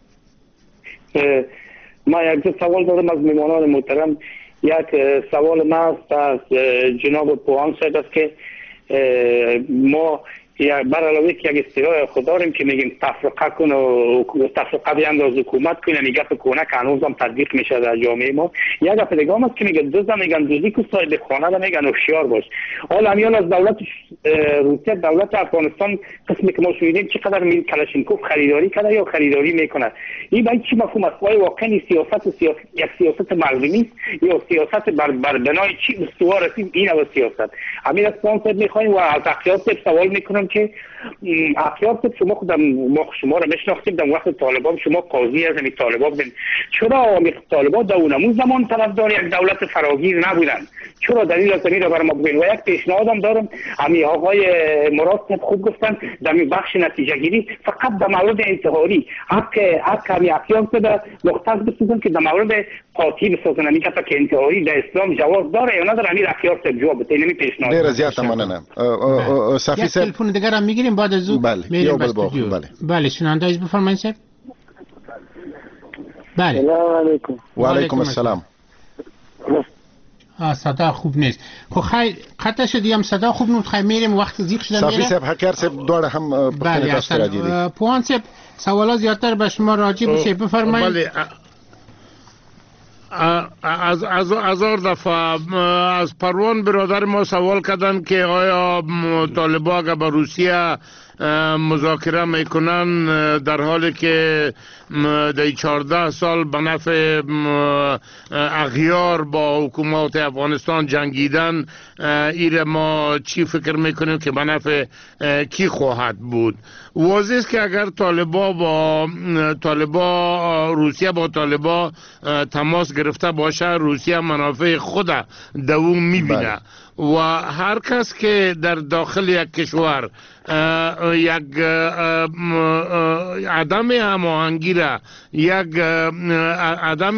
ما یک دو سوال دارم از میمانان محترم. یک سوال ما است از جناب پوهان صاحب است که ما بر علاوه که یک اصطلاح خود داریم که میگیم تفرقه کن و تفرقه بیانداز حکومت کن، یعنی گپ کونه که هنوز هم تطبیق میشه در جامعه ما. یک گپ دیگه هم است که میگه دوزا میگن دوزی که صاحب خانه را میگن هوشیار باش. حالا همیان از دولت روسیه دولت افغانستان قسمی که ما شنیدیم چقدر میل کلاشینکوف خریداری کرده یا خریداری میکنه. این باید چی مفهوم است؟ آیا واقعا سیاست سیاست یک سیاست مردمی یا سیاست بر بر بنای چی استوار است این او سیاست؟ همین از پوان صاحب میخوایم و از اخیار صاحب سوال میکنم که اخیار صاحب شما خود ما شما را میشناختیم در وقت طالبان، شما قاضی از همین طالبان بودین، چرا عوامل طالبان در اون زمان طرفدار یک دولت فراگیر نبودن؟ چرا دلیل از را برای ما بگین؟ و یک پیشنهادم دارم، همین آقای مراد صاحب خوب گفتن در این بخش نتیجه گیری فقط در مورد انتحاری حق حق همین اخیار صاحب مختص بسازن که در مورد قاطی بسازن، همین که انتحاری در اسلام جواز داره یا نداره. همین اخیار صاحب جواب بده. اینمی پیشنهاد. ډیر زیات مننه. صافی صاحب تلفن دیگر هم میگیریم بعد از او. بله یو بل باخو. بله بله شنونده از بفرمایید صاحب. بله سلام علیکم. و علیکم السلام. آه صدا خوب نیست. خب خیر قطع شدیم صدا خوب نیست. خیر میریم وقت زیق شده میره. صافی صاحب حکر صاحب دوړه هم بله اصلا پوان صاحب سوالا زیادتر به شما راجع بشه بفرمایید. بله از از هزار دفعه از پروان برادر ما سوال کردن که آیا طالبان اگر با روسیه مذاکره میکنن در حالی که در چهارده سال به نفع اغیار با حکومت افغانستان جنگیدن، ایره ما چی فکر میکنیم که به نفع کی خواهد بود؟ واضح است که اگر طالبا با طالبا روسیه با طالبا تماس گرفته باشه باشه روسیه منافع خود در او میبینه و هر کس که در داخل یک کشور یک عدم هماهنگی را، یک عدم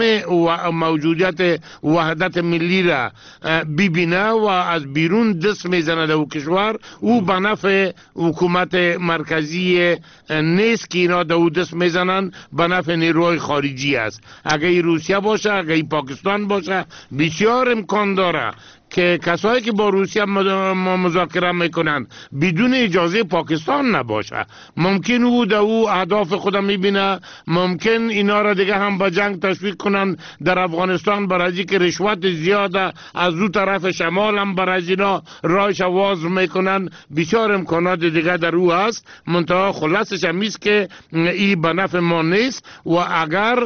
موجودیت وحدت ملی را ببینه و از بیرون دست میزنه در کشور، او به نفع حکومت مرکزی نیست که اینا در او دست میزنن، به نفع نیروهای خارجی است. اگه روسیه باشه، اگه پاکستان باشه، بسیار امکان داره که کسایی که با روسیه مذاکره میکنن بدون اجازه پاکستان نباشه. ممکن او در او اهداف خود میبینه، ممکن اینا را دیگه هم به جنگ تشویق کنن در افغانستان، برای که رشوت زیاده از او طرف شمال هم برای اینا رایش واز میکنن. بسیار امکانات دیگه در او هست، منتها خلاصش هم است که این به نفع ما نیست. و اگر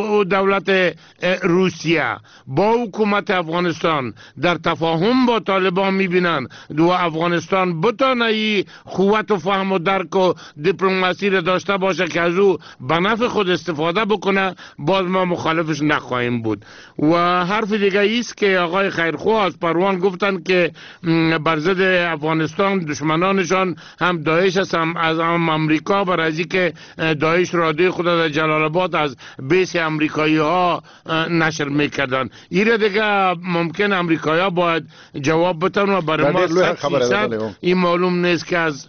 دولت روسیه با حکومت افغانستان در تفاهم با طالبان میبینن و افغانستان بتانه ای قوت و فهم و درک و دیپلماسی را داشته باشه که از او به نفع خود استفاده بکنه، باز ما مخالفش نخواهیم بود. و حرف دیگه ایست که آقای خیرخواه از پروان گفتن که بر ضد افغانستان دشمنانشان هم داعش است، هم از هم امریکا، برای که داعش رادیو خود در جلال آباد از بیس امریکایی ها نشر میکردن. ایره دیگه ممکن امریکایی ها باید جواب بتن و برای ما صد فیصد این معلوم نیست که از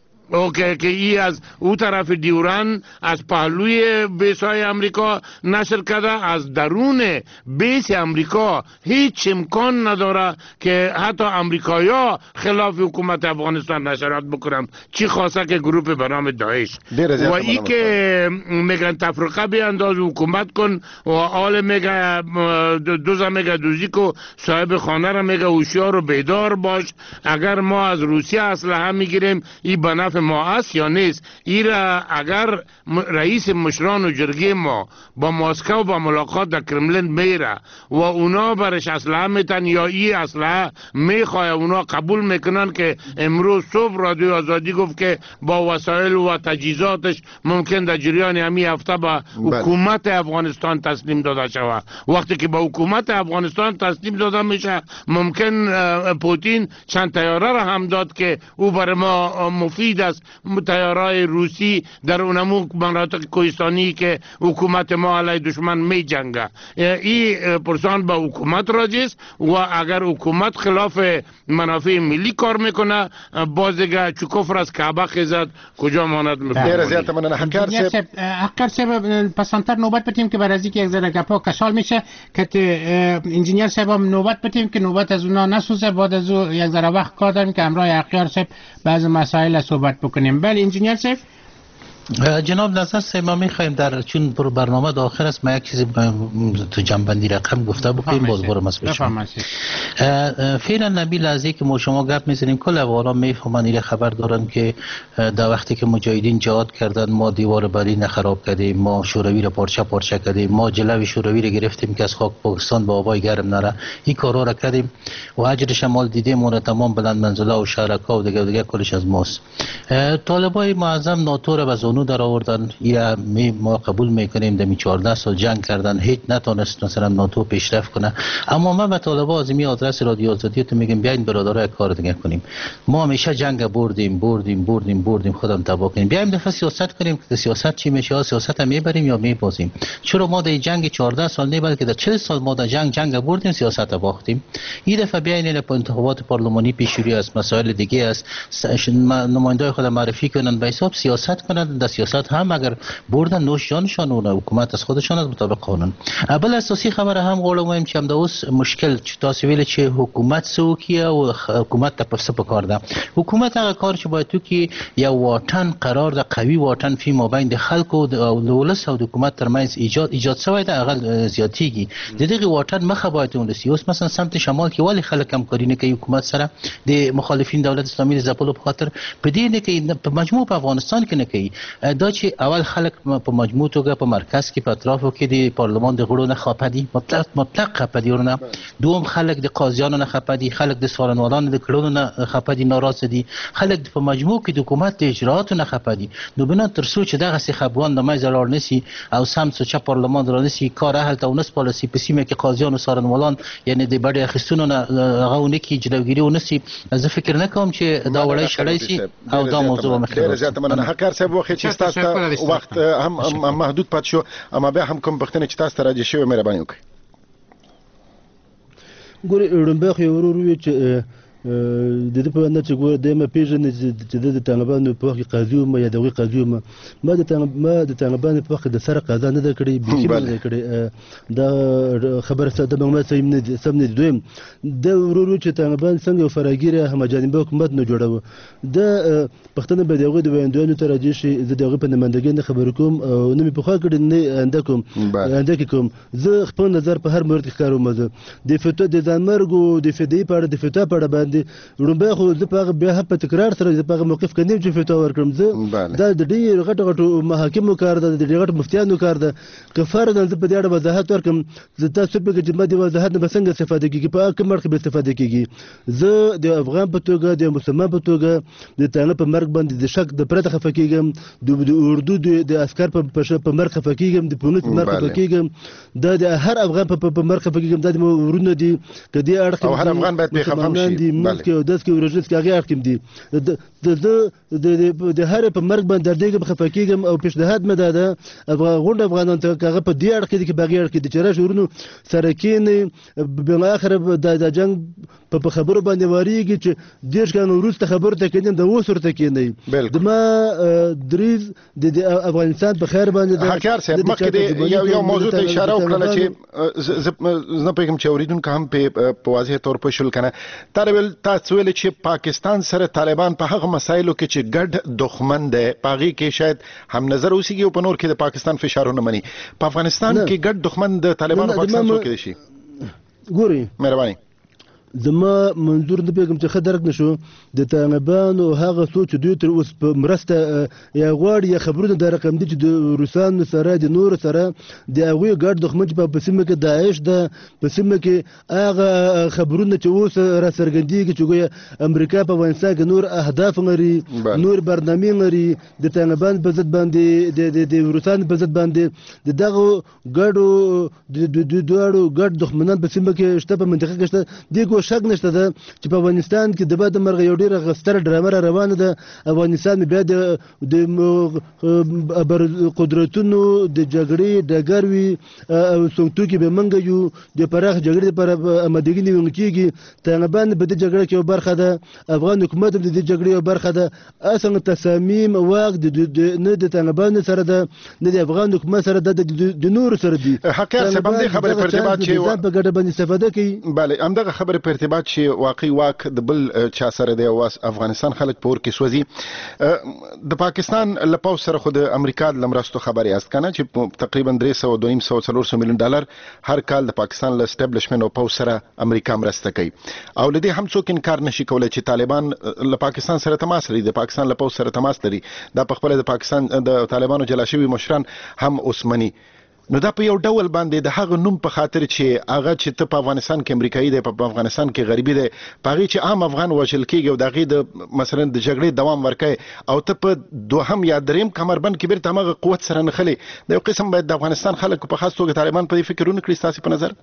اوکی که ای از او طرف دیوران از پهلوی بیس های امریکا نشر کرده، از درون بیس امریکا هیچ امکان نداره که حتی امریکایی ها خلاف حکومت افغانستان نشرات بکنن، چی خاصه که گروه به نام داعش. و ای که میگن تفرقه بیانداز حکومت کن و آل میگه دوزا میگه دوزی کو صاحب خانه را میگه هوشیار و بیدار باش. اگر ما از روسیه اسلحه میگیریم ای بنف ما است یا نیست. ایرا اگر رئیس مشران و جرگه ما با مسکو با ملاقات در کرملین میره و اونا برش اسلحه میتن یا ای اسلحه میخواه، اونا قبول میکنن که امروز صبح رادیو آزادی گفت که با وسایل و تجهیزاتش ممکن در جریان همی هفته با حکومت افغانستان تسلیم داده شود. وقتی که با حکومت افغانستان تسلیم داده میشه ممکن پوتین چند طیاره را هم داد که او برای ما مفید است، طیاره‌های روسی در اونمو مناطق کوهستانی که حکومت ما علیه دشمن می جنگه. این پرسان با حکومت راجیست و اگر حکومت خلاف منافع ملی کار میکنه باز دیگه چکفر از کعبه خیزد کجا ماند میفته. دیر زیاد من حکر سب حکر سب پسانتر نوبت بتیم که برای که یک ذره گپا کشال میشه که انجینیر صاحب نوبت بتیم که نوبت از اونا نسوزه، بعد از او یک ذره وقت کار داریم که امرای حکر سب بعض مسائل صحبت بکنیم. بله انجینیر صاحب. جناب نظر صاحب ما میخوایم در چون پر برنامه داخل است ما یک چیزی تو جنبندی رقم گفته بکنیم باز برم از بشم. فعلا نبیل از که ما شما گپ میزنیم کل افغانا میفهمن این خبر دارن که در وقتی که مجاهدین جهاد کردن ما دیوار برلین خراب کردیم، ما شوروی را پارچه پارچه کردیم، ما جلوی شوروی را گرفتیم که از خاک پاکستان به آبای گرم نره، این کارا را کردیم و اجر شمال دیدیم اون تمام بلند منزله و شرکا و دیگه دیگه کلش از ماست. طالبای معظم ناتو را به در آوردن، یا می ما قبول میکنیم دمی چهارده سال جنگ کردن هیچ نتونست مثلا ناتو پیشرفت کنه. اما من به طالبا از می آدرس رادیو آزادی تو میگم بیاین برادرای کار دیگه کنیم. ما همیشه جنگ بردیم بردیم بردیم بردیم خودم تباه کنیم، بیایم دفعه سیاست کنیم که سیاست چی میشه، سیاست هم میبریم یا میبازیم. چرا ما در جنگ چهارده سال نه بلکه در چهل سال ما در جنگ جنگ بردیم سیاست باختیم. این دفعه بیاین این انتخابات پارلمانی پیشروی از مسائل دیگه است، نمایندای خود معرفی کنن به حساب سیاست کنن. در سیاست هم اگر بردن نوش جانشان و حکومت از خودشان از مطابق قانون. اول اساسی خبر هم قولم مهم چم دوس مشکل تاسویل چه حکومت سوکیه و حکومت تپسه پکارده. حکومت هغه کار چې باید تو کې یو واټن قرار د قوي واټن فی مابین د خلکو او دولت او حکومت ترمنځ ایجاد ایجاد شوی د هغه زیاتیږي. د دغه واټن مخه باید ونسی. اوس مثلا سمت شمال کې ولی خلک همکاري نه کوي حکومت سره د مخالفین دولت اسلامي د ځپلو په خاطر په دې نه کې په مجموع په افغانستان کې نه کوي. دا چې اول خلک په مجموع توګه په مرکز کې په اطرافو کې د پارلمان د غړو نه خفه دي، مطلق مطلق خفه دي ورنه. دوم خلک د قاضیانو نه خفه دي، خلک د څارنوالانو د کړنو نه خفه دي، ناراضه دي، خلک په مجموع کې د حکومت د اجراتو نه خفه دي. نو بنا تر څو چې دغه سي خفګان د منځه لاړ نشي او سم سوچه پارلمان را نشي کار هلته ونسپارل سي په سیمه کې قاضیان او څارنوالان یعنی د بډې اخیستونو نه هغه ونه کې جلوګیري ونسي. زه فکر نه کوم چې دا وړی شړی سي او دا موضوع مخکې ډېر زیات مننه. حکار صاحب وخت چې تاسو وخت هم محدود پات شو، اما بیا هم کوم پښتنه چې تاسو راځي شوی مهرباني وکړئ. ګوري ړومبی خو یې ورور وي چې د دې په اند چې ګوره د ما پیژنې چې د طالبانو په وخت کې قاضي وم یا د هغوی قاضي وم، ما د ما د طالبانو په وخت کې د سره قضا نه ده کړې، بیخي نه ده کړې. دا خبره د معلومات سم نه دي سم نه دي. دویم د ورور چې طالبان څنګه یو فراګیره همجانبه حکومت نه جوړوه، د پښتنه به د هغوی د ویاندویانو ته راجع شي. زه د هغوی په نمایندګۍ نه خبرې کوم او نه مې پخوا کړې نه آینده کوم آینده کې کوم. زه خپل نظر په هر مورد کې ښکاروم. زه د فتوا د ځانمرګ او د فدیې په اړه د فتوا په اړه باندې ړومبی خو زه په هغه بیا هم په تکرار سره زه په هغه موقف کې نه یم چې فتوا ورکړم. زه دا د ډېرو غټو غټو محاکمو کار ده، د ډېرو غټو مفتیانو کار ده. که فرضاً زه په دې اړه وضاحت ورکړم، زه تاسو فکر چې ما د وضاحت نه به څنګه استفاده کېږي، په کوم اړخ به استفاده کېږي. زه د افغان په توګه د مسلمان په توګه د تانه په مرګ باندې د شک د پرته خفه کېږم، د اردو د عسکر په مرګ خفه کېږم، د پولیس په مرګ خفه کېږم، دا د هر افغان په مرګ خفه کېږم. دا د ورونه دي که دې اړخ او هر افغان باید پرې خفه هم شي. داس کې ورجس کې هغه اړکم دي د د د هر په مرګ باندې دردېږم، خفه کېږم او پیشنهاد مې دا ده غونډه افغانان ته هغه په دې اړخ کې کې باغی اړخ کې د چرای شورونو سره کېنې بل اخر د جنگ په خبرو باندې واریږي چې دیش کان وروسته خبرو ته کېنم د اوس ورته کېنې د ما دریز د افغانستان په خیر باندې د حکار صاحب مخکې یو یو موضوع ته اشاره وکړه چې زه پیغام چې اوریدونکو هم په واضح تور په شول کنه ترول تاسو ویل چې پاکستان سره طالبان په هغه مسایلو کې چې ګډ دښمن دی پاغي کې شاید هم نظر اوسېږي او په نور کې د پاکستان فشارونه مني. په افغانستان کې ګډ دښمن د طالبانو پاکستان څوک دی شي؟ ګوري مهرباني زما منظور نه پیغام چې خدرک نشو د طالبانو هغه څو چې دوی تر اوس په مرسته یا غواړي یا خبرونه د رقم دي چې د روسانو سره د نور سره د هغوی ګډ دښمن چې په سیمه کې داعش ده، په سیمه کې هغه خبرونه چې اوس را څرګندېږي چې ګویا امریکا په افغانستان کې نور اهداف لري، نور برنامې لري د طالبان په ضد باندې د روسانو په ضد باندې د دغو ګډو د دواړو ګډ دښمنان په سیمه کې شته، په منطقه کې شته. دغه شک نشته ده چې په افغانستان کې د بعد مرغ یو ډیره غستره ډرامه را روانه ده. افغانستان بیا د قدرتونو د جګړې ډګر وي او څنګه کې به منګ یو د پراخ جګړې لپاره آمادګي نیول کېږي. طالبان په دې جګړه کې یو برخه ده، افغان حکومت د دې جګړې یو برخه ده. اصلا تصامیم واک نه د طالبان سره ده نه د افغان حکومت سره ده، د نور سره دي. حقیقت سبب دې خبره پر ارتباط چې په ګډه باندې استفاده کوي. bale همدغه خبره په ارتباط چې واقعي واک د بل چا سره دی او افغانستان خلک پور کې سوځي. د پاکستان لپاره سره خو د امریکا د لمرستو خبري است کنه چې تقریبا درې سوه دوه سوه څلور سوه میلیون ډالر هر کال د پاکستان له اسټابلیشمنت او پاو سره امریکا مرسته کوي او لدې هم څوک انکار نشي کولای چې طالبان له پاکستان سره تماس لري، د پاکستان له پاو سره تماس لري. دا په خپل د پاکستان د طالبانو جلا شوی مشران هم اوسمني. نو دا په یو ډول باندې د هغه نوم په خاطر چې هغه چې ته په افغانستان کې امریکایي دی، په افغانستان کې غریبي دی، پاغي چې عام افغان وژل کېږي او دغه د مثلا د جګړې دوام ورکړي او ته په دوهم یا دریم کمربند کې بیرته هغه قوت سره نخلي. د یو قسم باید د افغانستان خلکو په خاص توګه طالبان په دې فکرونه کړی. تاسو په نظر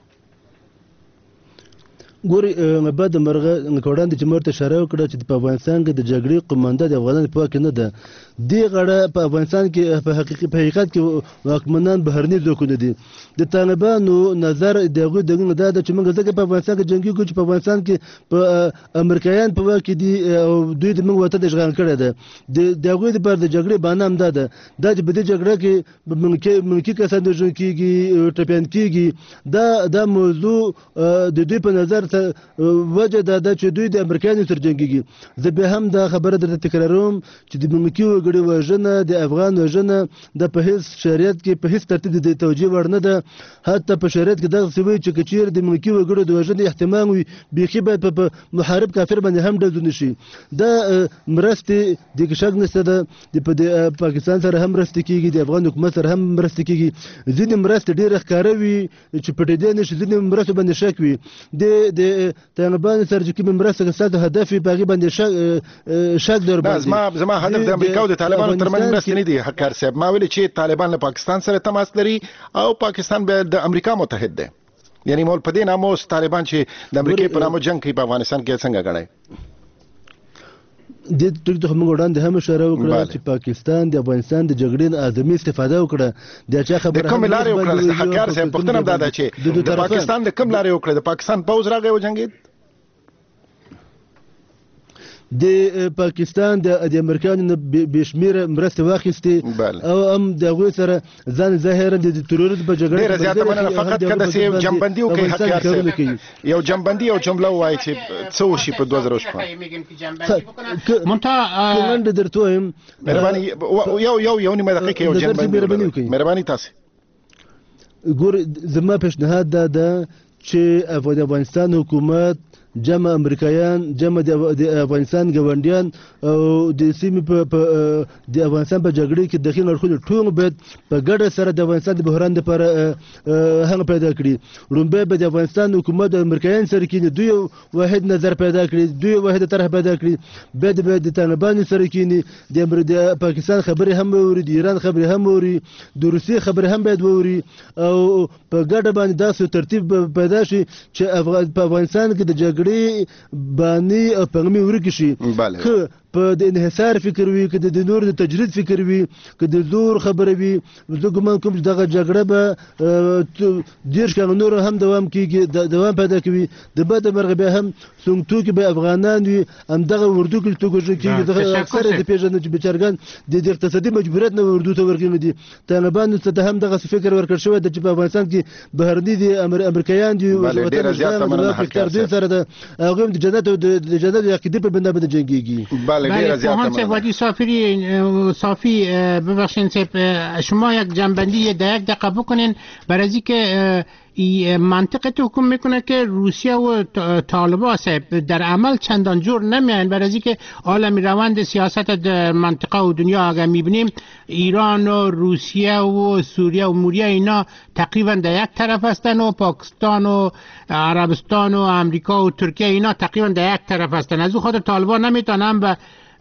ګوري بعد مرغه نکوړان د جمهوریت اشاره وکړه چې په افغانستان کې د جګړې قومانده د افغانانو په واک نه ده. دې غړه په افغانستان کې په حقیقت په حقیقت کې واکمنان بهرني ځواکونه دي. د طالبانو نظر دغه دغه ده چې موږ ځکه په افغانستان کې جنگي کوو چې په افغانستان کې په امریکایان په واک دي او دوی د موږ وطن اشغال کړی ده. د دغه لپاره د جګړې بانه هم ده ده چې په دې جګړه کې ملکی ملکی کسان د ژوند کېږي ټپيان کېږي. دا دا موضوع د دوی په نظر ورته وجه دا ده چې دوی د امریکایانو سره جنګېږي. زه بیا هم دا خبره درته تکراروم چې د ملکي وګړي وژنه د افغان وژنه د په هیڅ شریعت کې په هیڅ ترتیب د توجیه وړ نه ده. حتی په شریعت کې دغسې وایي چې که چېرې د ملکي وګړو د وژنې احتمال وي بیخي باید په محارب کافر باندې هم ډز ونه شي. دا مرستې د شک نشته ده د پاکستان سره هم مرستې کېږي د افغان حکومت سره هم مرستې کېږي. ځینې مرستې ډېرې ښکاره وي چې پټېدی نه شي، ځینې مرستو باندې شک وي. د طالبانو سره چې کومې مرسته که ستاسو هدف وي په هغې باندې شک در باندې زما زما هدف د امریکا او د طالبانو ترمنځ مرستې نه دي حقار صاحب. ما ویلي چې طالبان له پاکستان سره تماس لري او پاکستان به د امریکا متحد دی. یعنی مول په دې نامه اوس طالبان چې د امریکې په نامه جنګ کوي په افغانستان کې څنګه ګڼئ؟ د ټیک ته موږ وړاندې هم اشاره وکړه چې پاکستان د افغانستان د جګړې نه اعظمي استفاده وکړه. د چا خبره د کوم لارې وکړه حقار صاحب؟ پوښتنه دا ده چې د پاکستان د کوم لارې وکړه؟ د پاکستان پوځ راغی وجنګېد؟ د پاکستان د امریکایانو نه بې شمېره مرستې واخیستې او هم د هغوی سره ځان ظاهرا د تروریزم په جګړه ډېره زیاته مننه. فقط که داسې یو جنبندي وکړئ حقیار صاحب، یو جنبندي یو جمله ووایئ چې څه وشي په دوه زره شپږ. لنډه درته ووایم، مهرباني یو یو یو نیمه دقیقه کې یو جنبندي وکړئ. مهرباني تاسې ګور، زما پیشنهاد دا ده چې د افغانستان حکومت جمع امریکایان، جمع د افغانستان ګاونډیان او د سیمې په د افغانستان په جګړې کې دخیل اړخونه ټول باید په ګډه سره د افغانستان د بحران لپاره هغه پیدا کړي. لومبی به د افغانستان حکومت د امریکایانو سره کینی، دوی یو واحد نظر پیدا کړي، دوی یو واحد طرح پیدا کړي. بیا به د طالبانو سره کینی، د پاکستان خبرې هم ووري، د ایران خبرې هم ووري، د روسیې خبرې هم باید ووري او په ګډه باندې داسې ترتیب پیدا شي چې په افغانستان کې د جګړې باندې او پنګمي ورکی شي. که په د انحصار فکر وي، که د نور د تجرید فکر وي، که د زور خبره وي، زه ګمان کوم چې دغه جګړه به دېرش کاله نور هم دوام کېږي، دوام پیدا کوي. د بده مرغه بیا هم څوک توکي به افغانان وي، همدغه اردو کې توکي کېږي. دغه اکثره د پېژنو چې بیچارګان د اقتصادي مجبوریت نه اردو ته ورکوي دي. طالبانو ته هم دغه فکر ورکړ شوی دی چې په افغانستان کې بهرني دي امریکایان دي ډېره زیاته مننه حقیار صاحب سره د هغوی هم د جنت او د جنت د عقیدې په بنا باندې جنګېږي. بله پوهان وادی صافی صافی ببخشین شما یک جنبندی در یک دقیقه بکنین برای از اینکه منطقه حکم میکنه که روسیه و طالبان در عمل چندان جور نمیان. برای از اینکه عالم روند سیاست در منطقه و دنیا اگر میبینیم ایران و روسیه و سوریه و موریه اینا تقریبا در یک طرف هستن و پاکستان و عربستان و امریکا و ترکیه اینا تقریبا در یک طرف هستن. از اون خاطر طالبان نمیتونن به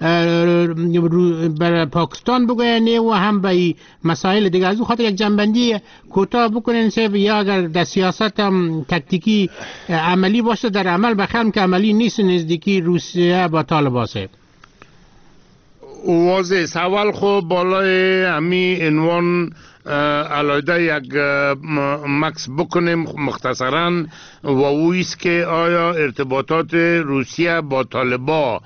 بر پاکستان بگوینی و هم به مسائل دیگه. از اون خاطر یک جنبندی کوتاه بکنین که یا اگر در سیاست هم تکتیکی عملی باشه در عمل بخرم که عملی نیست نزدیکی روسیه با طالبان است. واضح سوال خب بالای امی عنوان علیده یک مکس بکنیم مختصرا و اویست که آیا ارتباطات روسیه با طالبان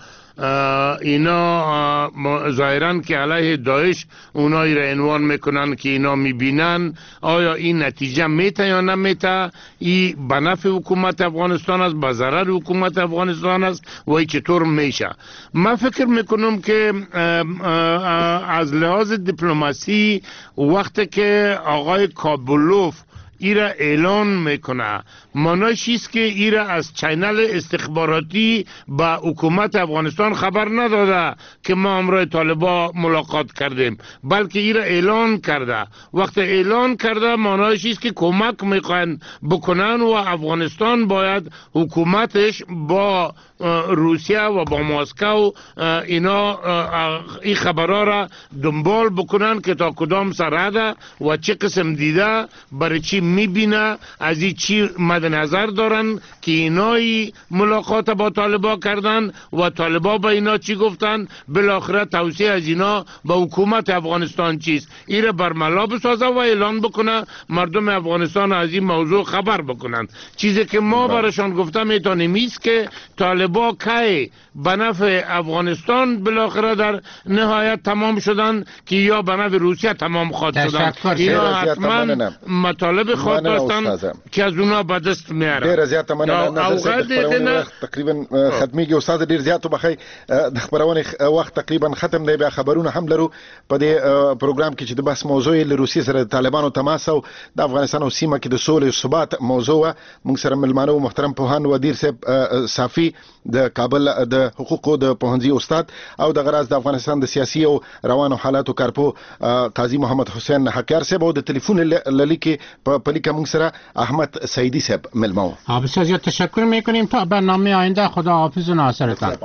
اینا ظاهرا که علیه داعش اونایی را عنوان میکنن که اینا میبینن، آیا این نتیجه میته یا نمیته؟ این به نفع حکومت افغانستان است، به ضرر حکومت افغانستان است و ای چطور میشه؟ من فکر میکنم که از لحاظ دیپلماسی وقتی که آقای کابولوف ایرا اعلان میکنه معنیش است که ایرا از چینل استخباراتی با حکومت افغانستان خبر نداده که ما همراه طالبان ملاقات کردیم، بلکه ایرا اعلان کرده. وقت اعلان کرده معنیش است که کمک میخوان بکنن و افغانستان باید حکومتش با روسیه و با مسکو اینا این خبرها را دنبال بکنن که تا کدام سرحده و چه قسم دیده برای چی میبینه، از این چی مد نظر دارن که اینایی ملاقات با طالبان کردن و طالبان با اینا چی گفتن، بالاخره توصیه از اینا با حکومت افغانستان چیست. این را برملا بسازه و اعلان بکنه مردم افغانستان از این موضوع خبر بکنن. چیزی که ما برشان گفتم میتونیم ایست که طالبان که به نفع افغانستان بالاخره در نهایت تمام شدن که یا به نفع روسیه تمام خواهد شدن. اینا حتما مطالب بخواد داستان که از اونا به دست میاره. ډیر زیاته مننه نظر صاحب خبرونه تقریبا ختمیږي استاد ډیر زیاتو بخی د خبرونه وخت تقریبا ختم دی. بیا خبرونه هم لرو په دې پروګرام کې چې د بحث موضوع له روسیې سره د طالبانو تماس او د افغانستان او سیمه کې د سولې او ثبات موضوع. موږ سره ملمانو محترم پوهان ودیر صاحب صافي د کابل د حقوقو د پوهنځي استاد او د غراز د افغانستان د سیاسي او روانو حالاتو کارپو قاضي محمد حسین حکیار صاحب او د ټلیفون للیکي په پلیکا موږ سره احمد سعیدی صاحب ملمو. بسیار زیاد تشکر میکنیم. تا برنامه آینده خدا حافظ و ناصرتان.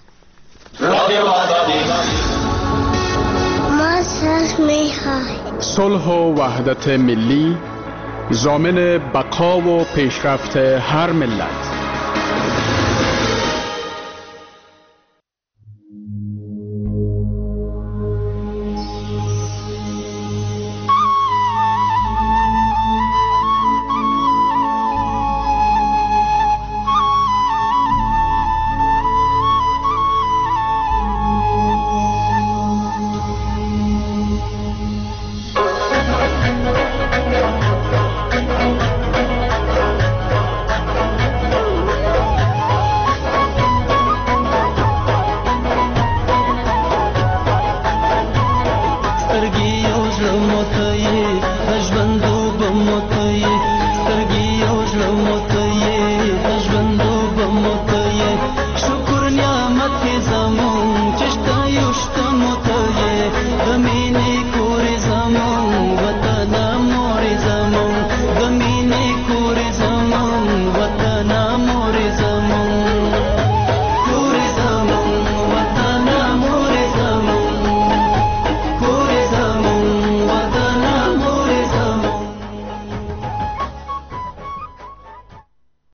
صلح و وحدت ملی ضامن بقا و پیشرفت هر ملت.